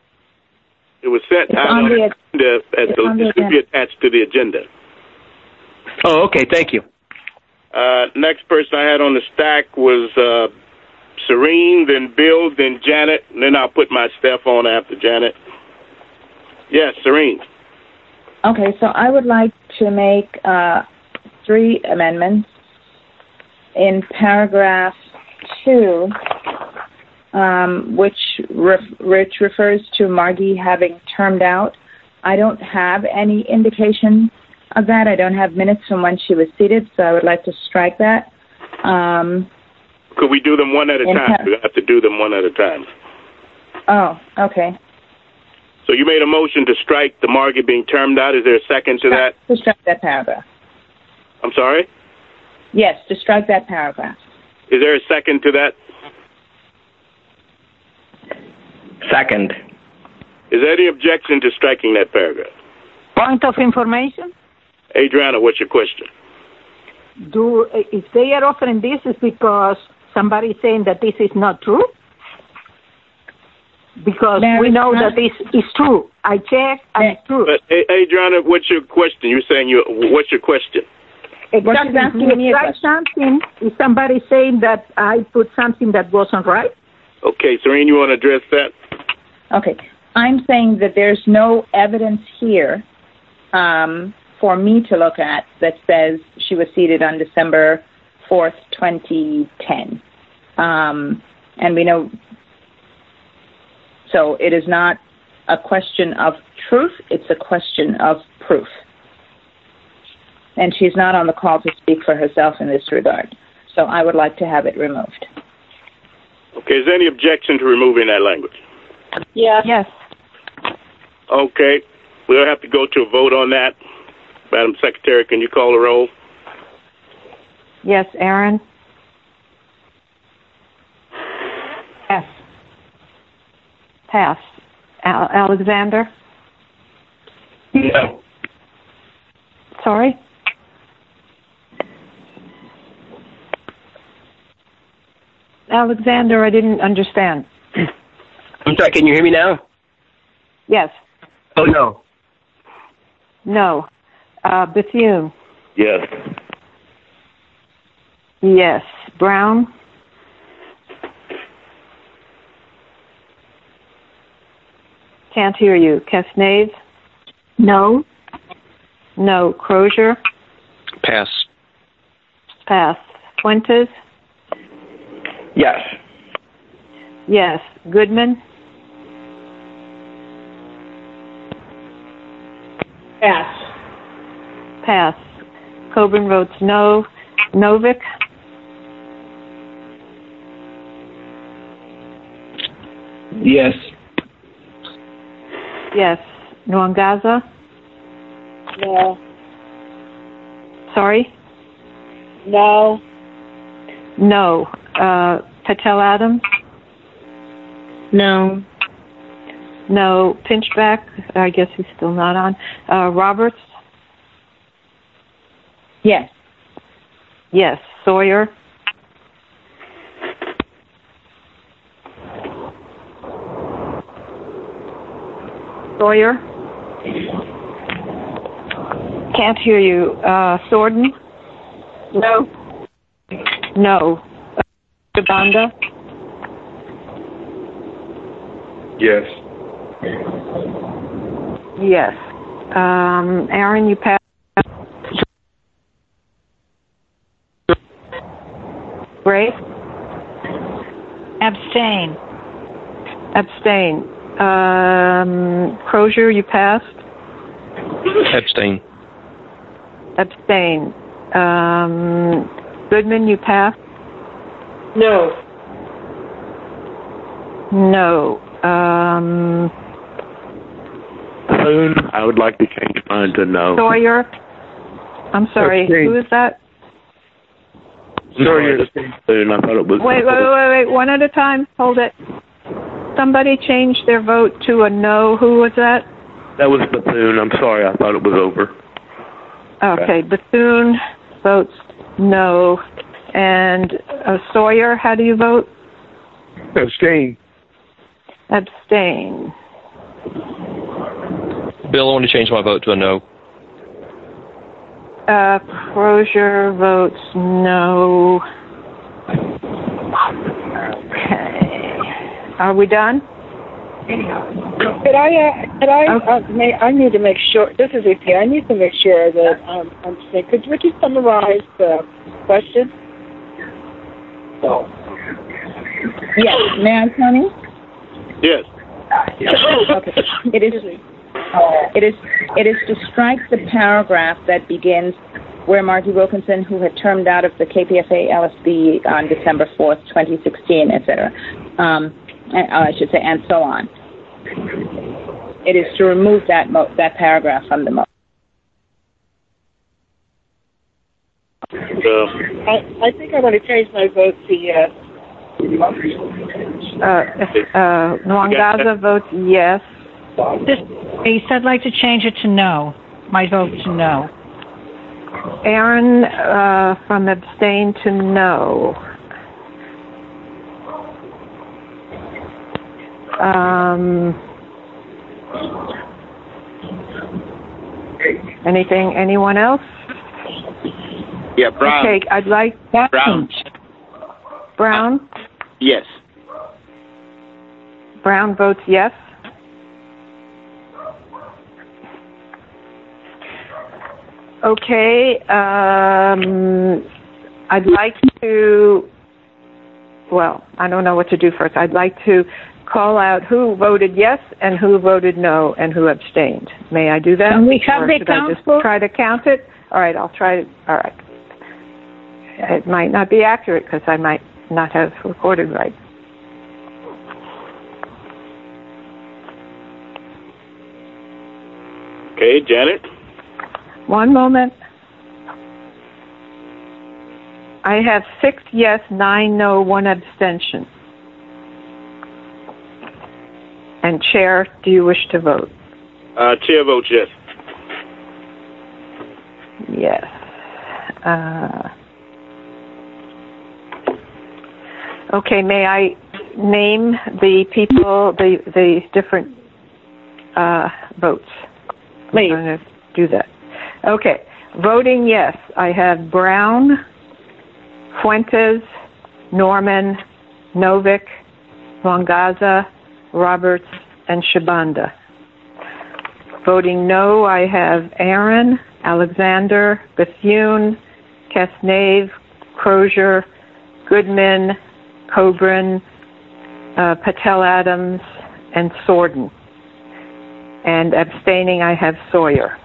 It was sent it's out on the agenda. As the, it should be attached to the agenda. Oh, okay. Thank you. Uh, next person I had on the stack was uh, Serene, then Bill, then Janet, and then I'll put my staff on after Janet. Yes, Serene. Okay, so I would like to make uh, three amendments. In paragraph two, um, which, ref- which refers to Margie having termed out, I don't have any indication of that. I don't have minutes from when she was seated, so I would like to strike that. Um, Could we do them one at a time? Par- we have to do them one at a time. Oh, okay. So you made a motion to strike the Margie being termed out. Is there a second to that? To strike that paragraph. I'm sorry? Yes, to strike that paragraph. Is there a second to that? Second. Is there any objection to striking that paragraph? Point of information? Adriana, what's your question? do if they are offering this is because somebody is saying that this is not true? Because Mary, we know huh? that this is true. I checked and it's true. But, hey, Adriana, what's your question? You're saying you. What's your question? Exactly. asking me a Is something? Is somebody saying that I put something that wasn't right? Okay, Serene, you want to address that? Okay. I'm saying that there's no evidence here um, for me to look at that says she was seated on December fourth, twenty ten. Um, and we know, so it is not a question of truth, it's a question of proof. And she's not on the call to speak for herself in this regard. So I would like to have it removed. Okay, is there any objection to removing that language? Yes. Yes. Okay, we'll have to go to a vote on that. Madam Secretary, can you call the roll? Yes, Aaron. Yes. Pass. Al- Alexander? No. Sorry? Alexander, I didn't understand. I'm sorry, can you hear me now? Yes. Oh, no. No. Uh, Bethune? Yes. Yes. Brown? Can't hear you. Casnave? No. No. Crozier? Pass. Pass. Fuentes? Yes. Yes. Goodman? Pass. Pass. Coburn votes no. Novick? Yes. Yes. Nwangaza? No. Sorry? No. No. Uh, Patel Adams? No. No. Pinchback? I guess he's still not on. Uh, Roberts? Yes. Yes. Sawyer? Sawyer? Can't hear you. Uh, Thornton? No. No. Uh, Shabanda? Yes. Yes. Um, Aaron, you passed. Grace? Abstain. Abstain. Um, Crozier, you passed? Abstain. Abstain. Um, Goodman, you passed? No. No. Um, Boone, I would like to change mine to no. Sawyer? I'm sorry, Abstain. who is that? Sorry, Boone, I thought it was... Wait, wait, wait, wait, one at a time. Hold it. Somebody changed their vote to a no. Who was that? That was Bethune. I'm sorry, I thought it was over. Okay, Bethune votes no. And uh, Sawyer, how do you vote? Abstain. Abstain. Bill, I want to change my vote to a no. Uh, Crozier votes no. Okay. Are we done? Could I, uh, could I, uh, may, I need to make sure, this is E P, I need to make sure that um, I'm saying, could Ricky summarize the question? Yes. May I, Tony? Yes. Okay. It is, it is, it is to strike the paragraph that begins where Margie Wilkinson, who had termed out of the K P F A L S B on December fourth, twenty sixteen, et cetera. Um, and, uh, I should say, and so on. It is to remove that mo- that paragraph from the motion. Uh, I, I think I want to change my vote to yes. Uh, uh, Nwangaza votes yes. This, Ace, I'd like to change it to no. My vote to no. Aaron uh, from abstain to no. Um, anything? Anyone else? Yeah, Brown. Okay, I'd like Brown. Brown. Yes. Brown votes yes. Okay, um, I'd like to, well, I don't know what to do first. I'd like to call out who voted yes and who voted no and who abstained. May I do that? Can we have or the should count, I just try to count it? All right, I'll try it. All right. It might not be accurate because I might not have recorded right. Okay, Janet. One moment. I have six yes, nine no, one abstention. And Chair, do you wish to vote? Uh, Chair votes yes. Yes. Uh, okay, may I name the people, the, the different uh, votes? Please. I'm going to do that. Okay. Voting yes, I have Brown, Fuentes, Norman, Novick, Longaza, Roberts, and Shabanda. Voting no, I have Aaron, Alexander, Bethune, Casnave, Crozier, Goodman, Coburn, uh, Patel Adams, and Sorden. And abstaining, I have Sawyer.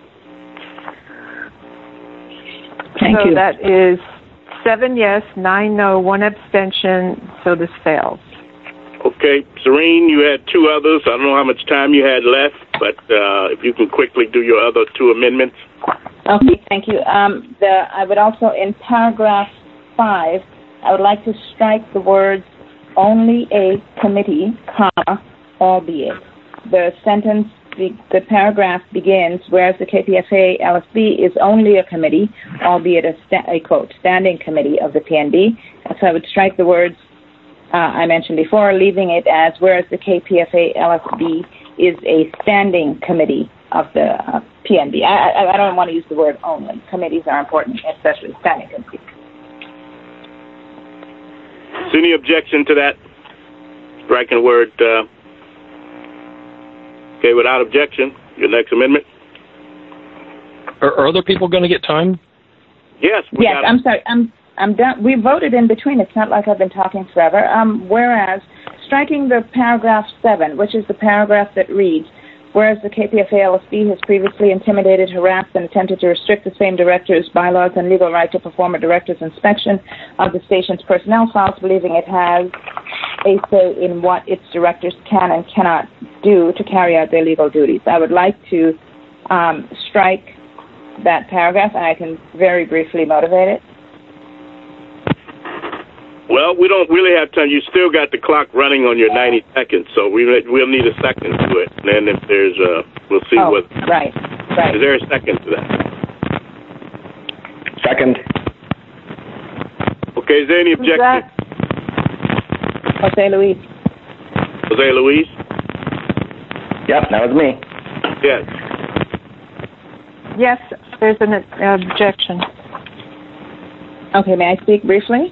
Thank so you. that is seven yes, nine no, one abstention, so this fails. Okay, Serene, you had two others. I don't know how much time you had left, but uh, if you can quickly do your other two amendments. Okay, thank you. Um, the, I would also, in paragraph five, I would like to strike the words only a committee, comma, albeit. The sentence, the, the paragraph begins, whereas the K P F A L S B is only a committee, albeit a, sta- a quote, standing committee of the P N B. And so I would strike the words uh, I mentioned before, leaving it as, whereas the K P F A L S B is a standing committee of the uh, P N B. I, I, I don't want to use the word only. Committees are important, especially standing committees. Is there any objection to that? Striking the word, uh, okay, without objection, your next amendment? Are, are other people going to get time? Yes. We yes, I'm sorry. I'm I'm done. We voted in between. It's not like I've been talking forever. Um, whereas, striking the paragraph seven, which is the paragraph that reads, whereas the K P F A L S B has previously intimidated, harassed, and attempted to restrict the same director's bylaws and legal right to perform a director's inspection of the station's personnel files, believing it has a say in what its directors can and cannot do to carry out their legal duties. I would like to um, strike that paragraph, and I can very briefly motivate it. Well, we don't really have time. You still got the clock running on your ninety seconds, so we, we'll need a second to it. And then if there's a, we'll see oh, what. Right, right. Is there a second to that? Second. Okay, is there any objection? Jose Luis. Jose Luis? Yep, that was me. Yes. Yes, there's an uh, objection. Okay, may I speak briefly?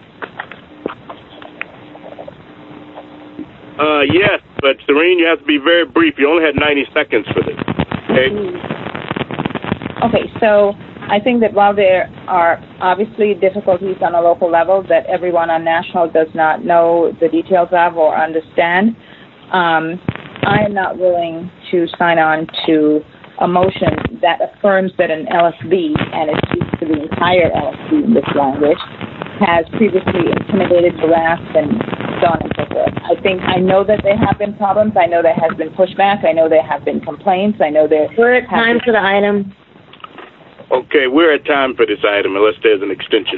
Uh, yes, but Serene, you have to be very brief. You only had ninety seconds for this. Okay? Okay, so I think that while there are obviously difficulties on a local level that everyone on national does not know the details of or understand, um, I am not willing to sign on to a motion that affirms that an L S B, and it speaks to the entire L S B in this language, has previously intimidated, harassed, and so on and so forth. I think, I know that there have been problems. I know there has been pushback. I know there have been complaints. I know there... We're at time for the item. Okay, we're at time for this item unless there's an extension.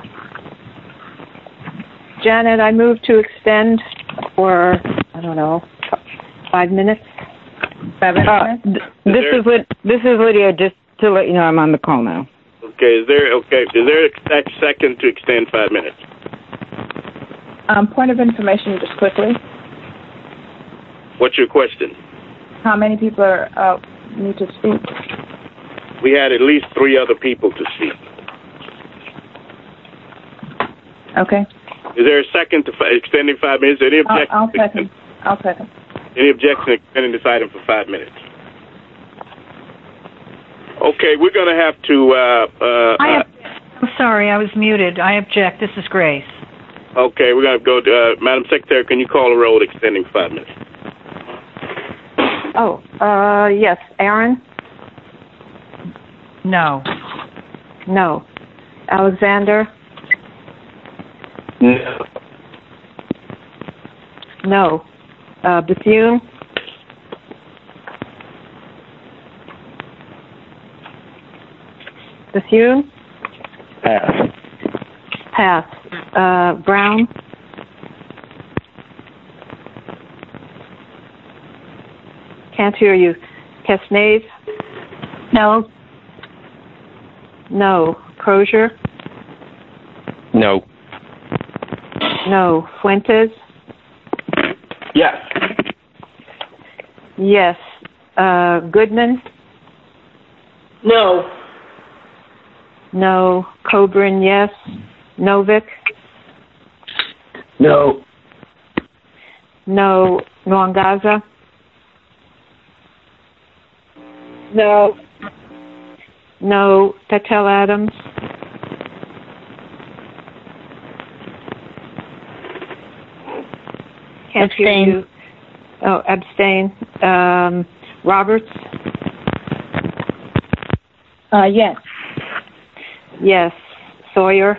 Janet, I move to extend for, I don't know, five minutes? Seven uh, minutes? Th- this, is Lyd- this is Lydia, just to let you know I'm on the call now. Okay, is there okay? Is there a second to extend five minutes? Um, point of information, just quickly. What's your question? How many people are, uh, need to speak? We had at least three other people to speak. Okay. Is there a second to fi- extending five minutes? Any objection? I'll, I'll second. I'll second. Any objection to extending this item for five minutes? Okay, we're going to have to. Uh, uh, I ob- I'm sorry, I was muted. I object. This is Grace. Okay, we're going to go to uh, Madam Secretary. Can you call a roll extending five minutes? Oh, uh, yes, Aaron. No. No. Alexander. No. No. Uh, Bethune. Bethune. Pass. Pass. Uh, Brown. Can't hear you. Casnave. No. No. Crozier. No. No. Fuentes. Yes. Yes. Uh, Goodman. No. No. Coburn, yes. Novick. No. No. Nwangaza. No. No. Patel Adams. Can't hear Abstain. you. Oh, abstain. Um, Roberts. Uh, yes. Yes. Sawyer.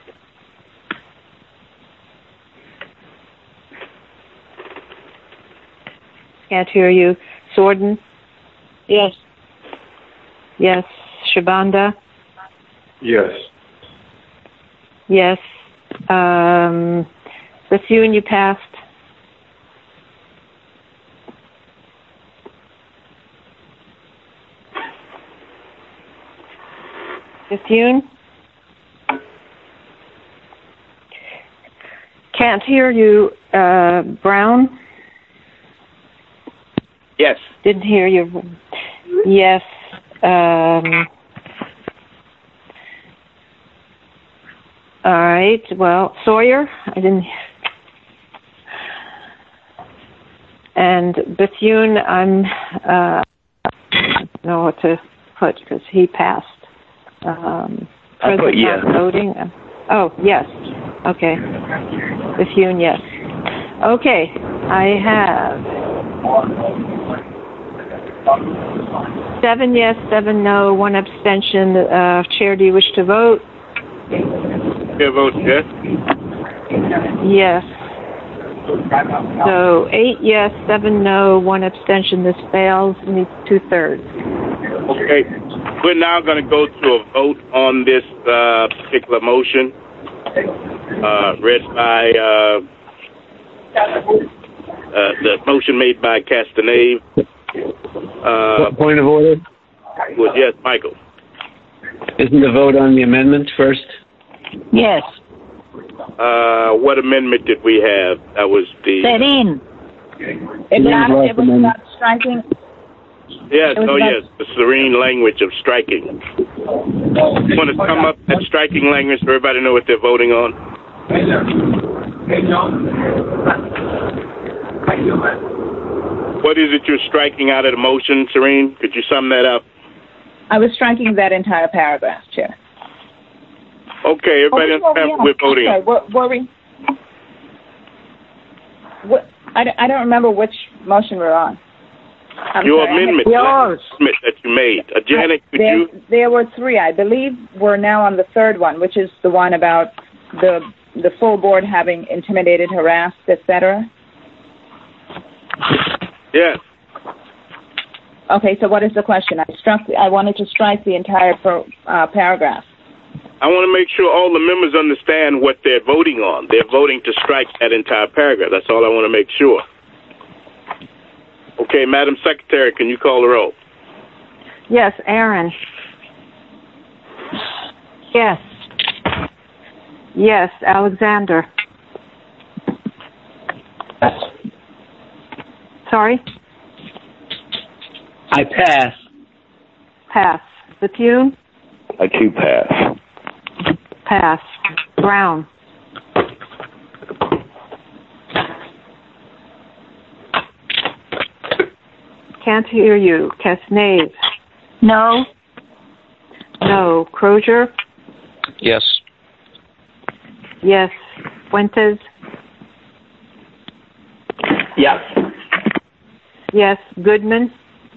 Can't hear you. Sorden. Yes. Yes. Shabanda. Yes. Yes. Um, Bethune, you passed. Bethune? Can't hear you. Uh, Brown? Yes. Didn't hear you. Yes. Um, all right. Well, Sawyer? I didn't. And Bethune, I'm. Uh, I don't know what to put because he passed. Um, I put yes. Voting. Oh, yes. Okay. Bethune, yes. Okay. I have seven yes, seven no, one abstention. Uh, Chair, do you wish to vote? Chair votes yes. Yes. So eight yes, seven no, one abstention. This fails. Needs two thirds. Okay. We're now going to go to a vote on this uh, particular motion, uh, read by uh, uh, the motion made by Castanave. Uh, Point of order? Was yes, Michael. Isn't the vote on the amendment first? Yes. Uh, what amendment did we have? That was the... Serene. It, not, it was about striking. Yes, oh about, yes, the serene language of striking. You want to come up that striking language so everybody know what they're voting on? Hey there. Hey, John. How you doing? What is it you're striking out of the motion, Serene? Could you sum that up? I was striking that entire paragraph, Chair. Okay, everybody oh, understand what we're voting okay, on. Were, were we? What, I, I don't remember which motion we're on. I'm Your sorry, amendment yours. that you made. Uh, Janet, could there, you? There were three. I believe we're now on the third one, which is the one about the the full board having intimidated, harassed, et cetera. Yes. Okay, so what is the question? I struck. I wanted to strike the entire pro, uh, paragraph. I want to make sure all the members understand what they're voting on. They're voting to strike that entire paragraph. That's all I want to make sure. Okay, Madam Secretary, can you call the roll? Yes, Aaron. Yes. Yes, Alexander. Pass. Sorry? I pass. Pass. Bethune? I too pass. Pass. Brown? Can't hear you. Casnave? No. No. Crozier? Yes. Yes. Fuentes? Yes. Yes. Goodman?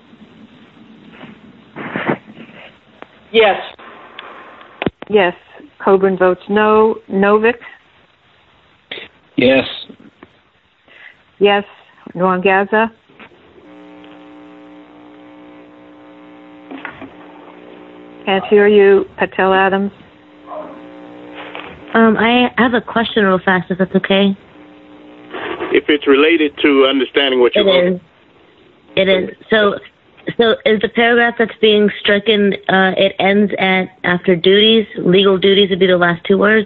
Yes. Yes. Coburn votes no. Novick? Yes. Yes. Nwangaza? Can't hear you. Patel Adams? Um, I have a question real fast, if that's okay. If it's related to understanding what you're It is. It is. So, so is the paragraph that's being stricken, uh, it ends at after duties, legal duties would be the last two words?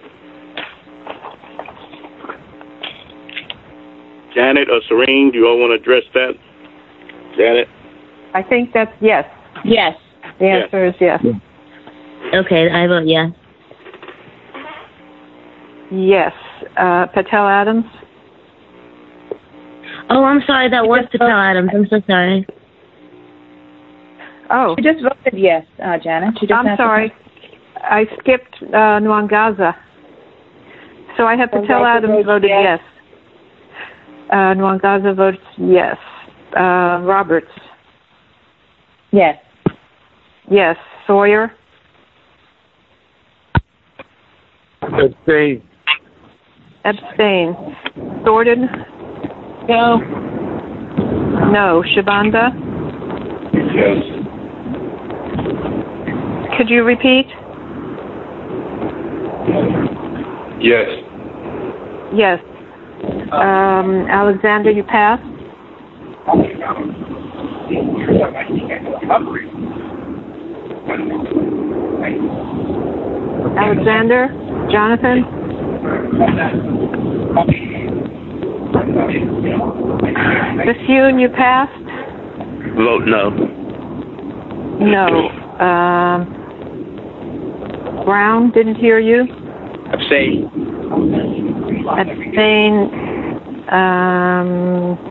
Janet or Serene, do you all want to address that? Janet? I think that's yes. Yes. The answer is yes. Okay, I vote yes. Yes. Uh, Patel Adams? Oh, I'm sorry, that was Patel Adams. I'm so sorry. Oh. She just voted yes, uh, Janet. She just I'm sorry. I skipped uh, Nwangaza. So I have Patel Adams voted yes. yes. Uh, Nwangaza votes yes. Uh, Roberts? Yes. Yes. Sawyer? Abstain. Abstain. Thornton? No. No. Shabanda? Yes. Could you repeat? Yes. Yes. Um, Alexander, you pass? Alexander? Jonathan? Bethune, you passed? Vote no. No. Um, Brown, didn't hear you? Abstain. Abstain. Um,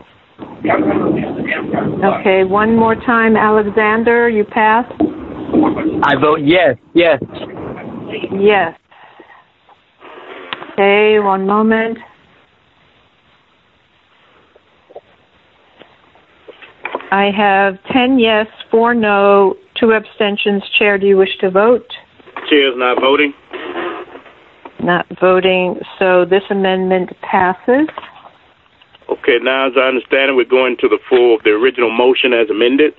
okay, one more time. Alexander, you passed? I vote yes. Yes. Yes. Okay, one moment. I have ten yes, four no, two abstentions. Chair, do you wish to vote? Chair's not voting. Not voting. So this amendment passes. Okay, now as I understand it, we're going to the full, the original motion as amended.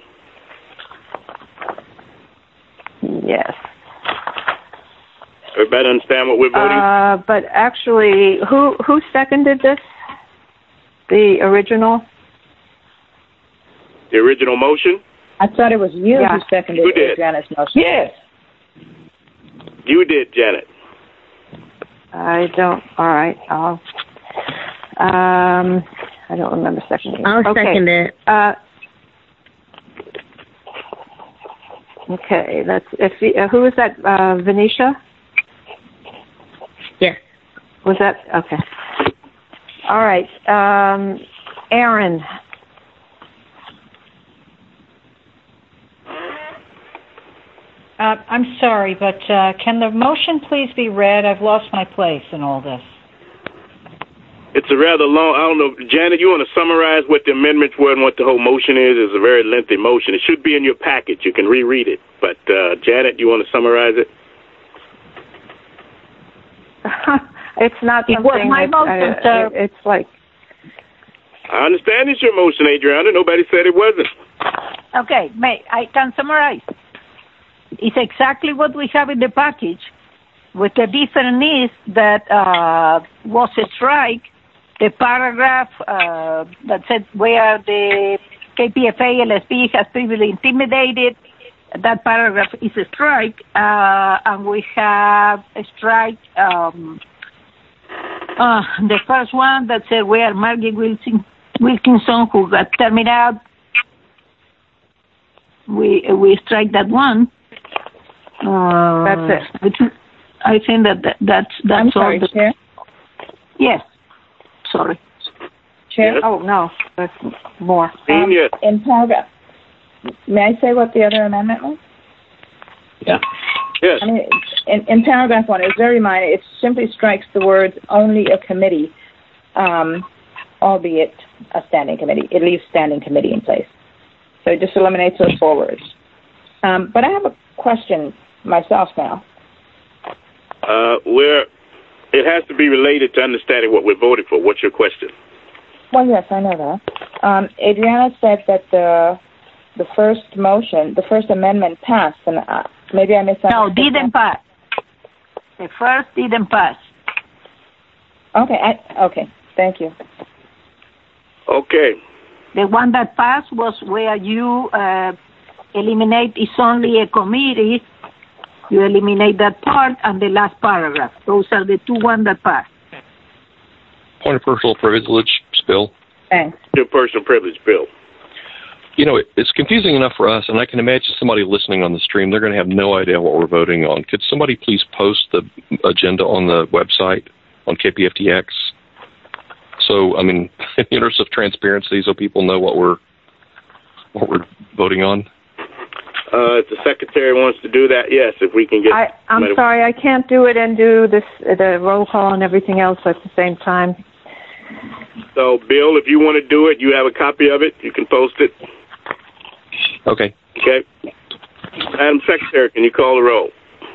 Yes. Everybody understand what we're voting? Uh, but actually, who who seconded this? The original? The original motion? I thought it was you Yeah. who seconded Who did? Janet's motion. Yes. You did, Janet. I don't. All right. I'll. Um, I don't remember seconding. I'll okay. second it. Uh, okay. That's if. Uh, who is that? Uh, Venetia? Yes. Was that okay? All right. Um, Aaron. Uh, I'm sorry, but uh, can the motion please be read? I've lost my place in all this. It's a rather long, I don't know, Janet, you want to summarize what the amendments were and what the whole motion is? It's a very lengthy motion. It should be in your package. You can reread it. But, uh, Janet, you want to summarize it? It's not It something was my that, motion, uh, sir. it- It's like, I understand it's your motion, Adriana. Nobody said it wasn't. Okay, may I can summarize. It's exactly what we have in the package, with the difference is that uh, was a strike, the paragraph uh, that said where the K P F A L S P has previously intimidated that paragraph is a strike, uh, and we have a strike. Um, uh, the first one that said where Margie Wilson, Wilkinson, who got terminated, we we strike that one. Uh, that's it. Which I think that, that that's that's I'm sorry, all. The, Chair. Yes. Sorry. Chair. Yes. Oh no, that's more. Um, in paragraph. May I say what the other amendment was? Yeah. Yes. I mean, in, in paragraph one, it's very minor. It simply strikes the words "only a committee," um, albeit a standing committee. It leaves standing committee in place. So it just eliminates those four words. Um, but I have a question myself now. Uh, where it has to be related to understanding what we're voting for. What's your question? Well, yes, I know that. Um, Adriana said that the the first motion, the first amendment passed, and uh, maybe I misunderstood. No, didn't pass. The first didn't pass. Okay, I, okay, thank you. Okay. The one that passed was where you uh, eliminate it's only a committee. You eliminate that part and the last paragraph. Those are the two ones that passed. Point of personal privilege, Bill. Thanks. Your personal privilege, Bill. You know, it's confusing enough for us, and I can imagine somebody listening on the stream, they're going to have no idea what we're voting on. Could somebody please post the agenda on the website on K P F T X? So, I mean, in the interest of transparency, so people know what we're what we're voting on. Uh, if the secretary wants to do that, yes, if we can get... I, I'm sorry, I can't do it and do this the roll call and everything else at the same time. So, Bill, if you want to do it, you have a copy of it, you can post it. Okay. Okay. Madam Secretary, can you call the roll?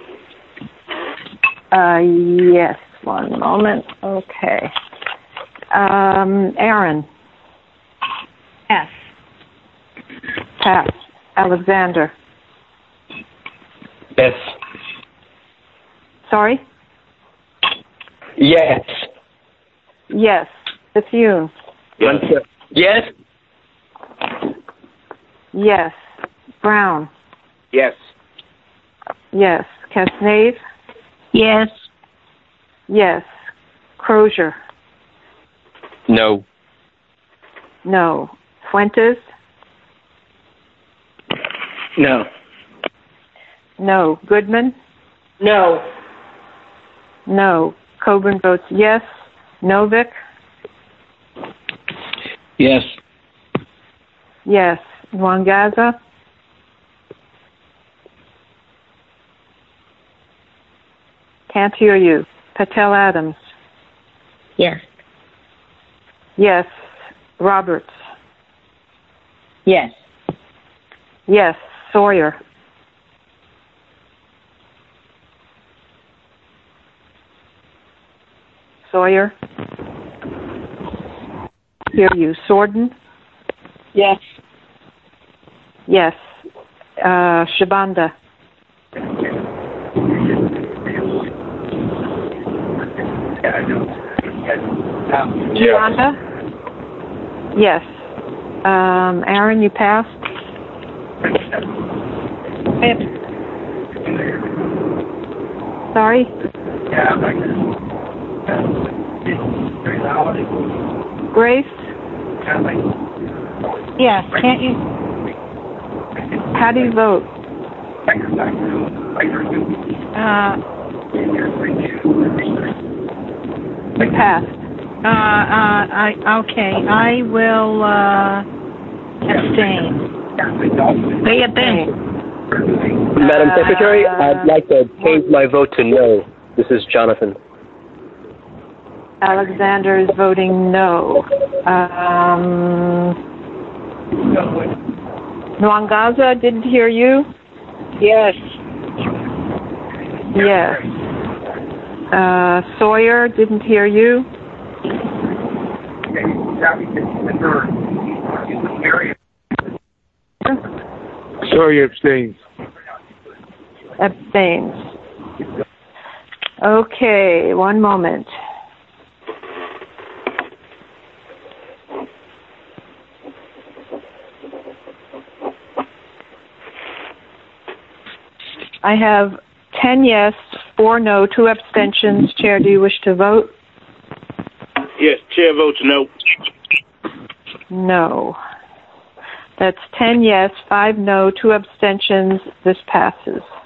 Uh, yes, one moment. Okay. Um, Aaron. Yes. Pass. Alexander. Yes. Sorry? Yes. Yes. Bethune. Yes. Yes. Yes. Brown. Yes. Yes. Casnave. Yes. Yes. Crozier. No. No. Fuentes. No. No. Goodman. No. No. Coburn votes yes. Novick. Yes. Yes. Wangaza. Can't hear you. Patel Adams. Yes. Yes. Roberts. Yes. Yes. Sawyer. Sawyer. Hear you. Sorden. Yes. Yes. Uh, Shabanda. Shabanda. Yes. Um, Aaron, you passed. Sorry? Grace? Yes, can't you? How do you vote? Uh, you passed. uh, uh, I, okay, I will, uh, abstain. Pay attention. Madam Secretary, I'd like to change my vote to no. This is Jonathan. Alexander is voting no. Um, Nwangaza, didn't hear you? Yes. Yes. Uh, Sawyer, didn't hear you? Sawyer abstains. Abstains. Okay, one moment. I have ten yes, four no, two abstentions. Chair, do you wish to vote? Yes, Chair votes no. No. That's ten yes, five no, two abstentions. This passes.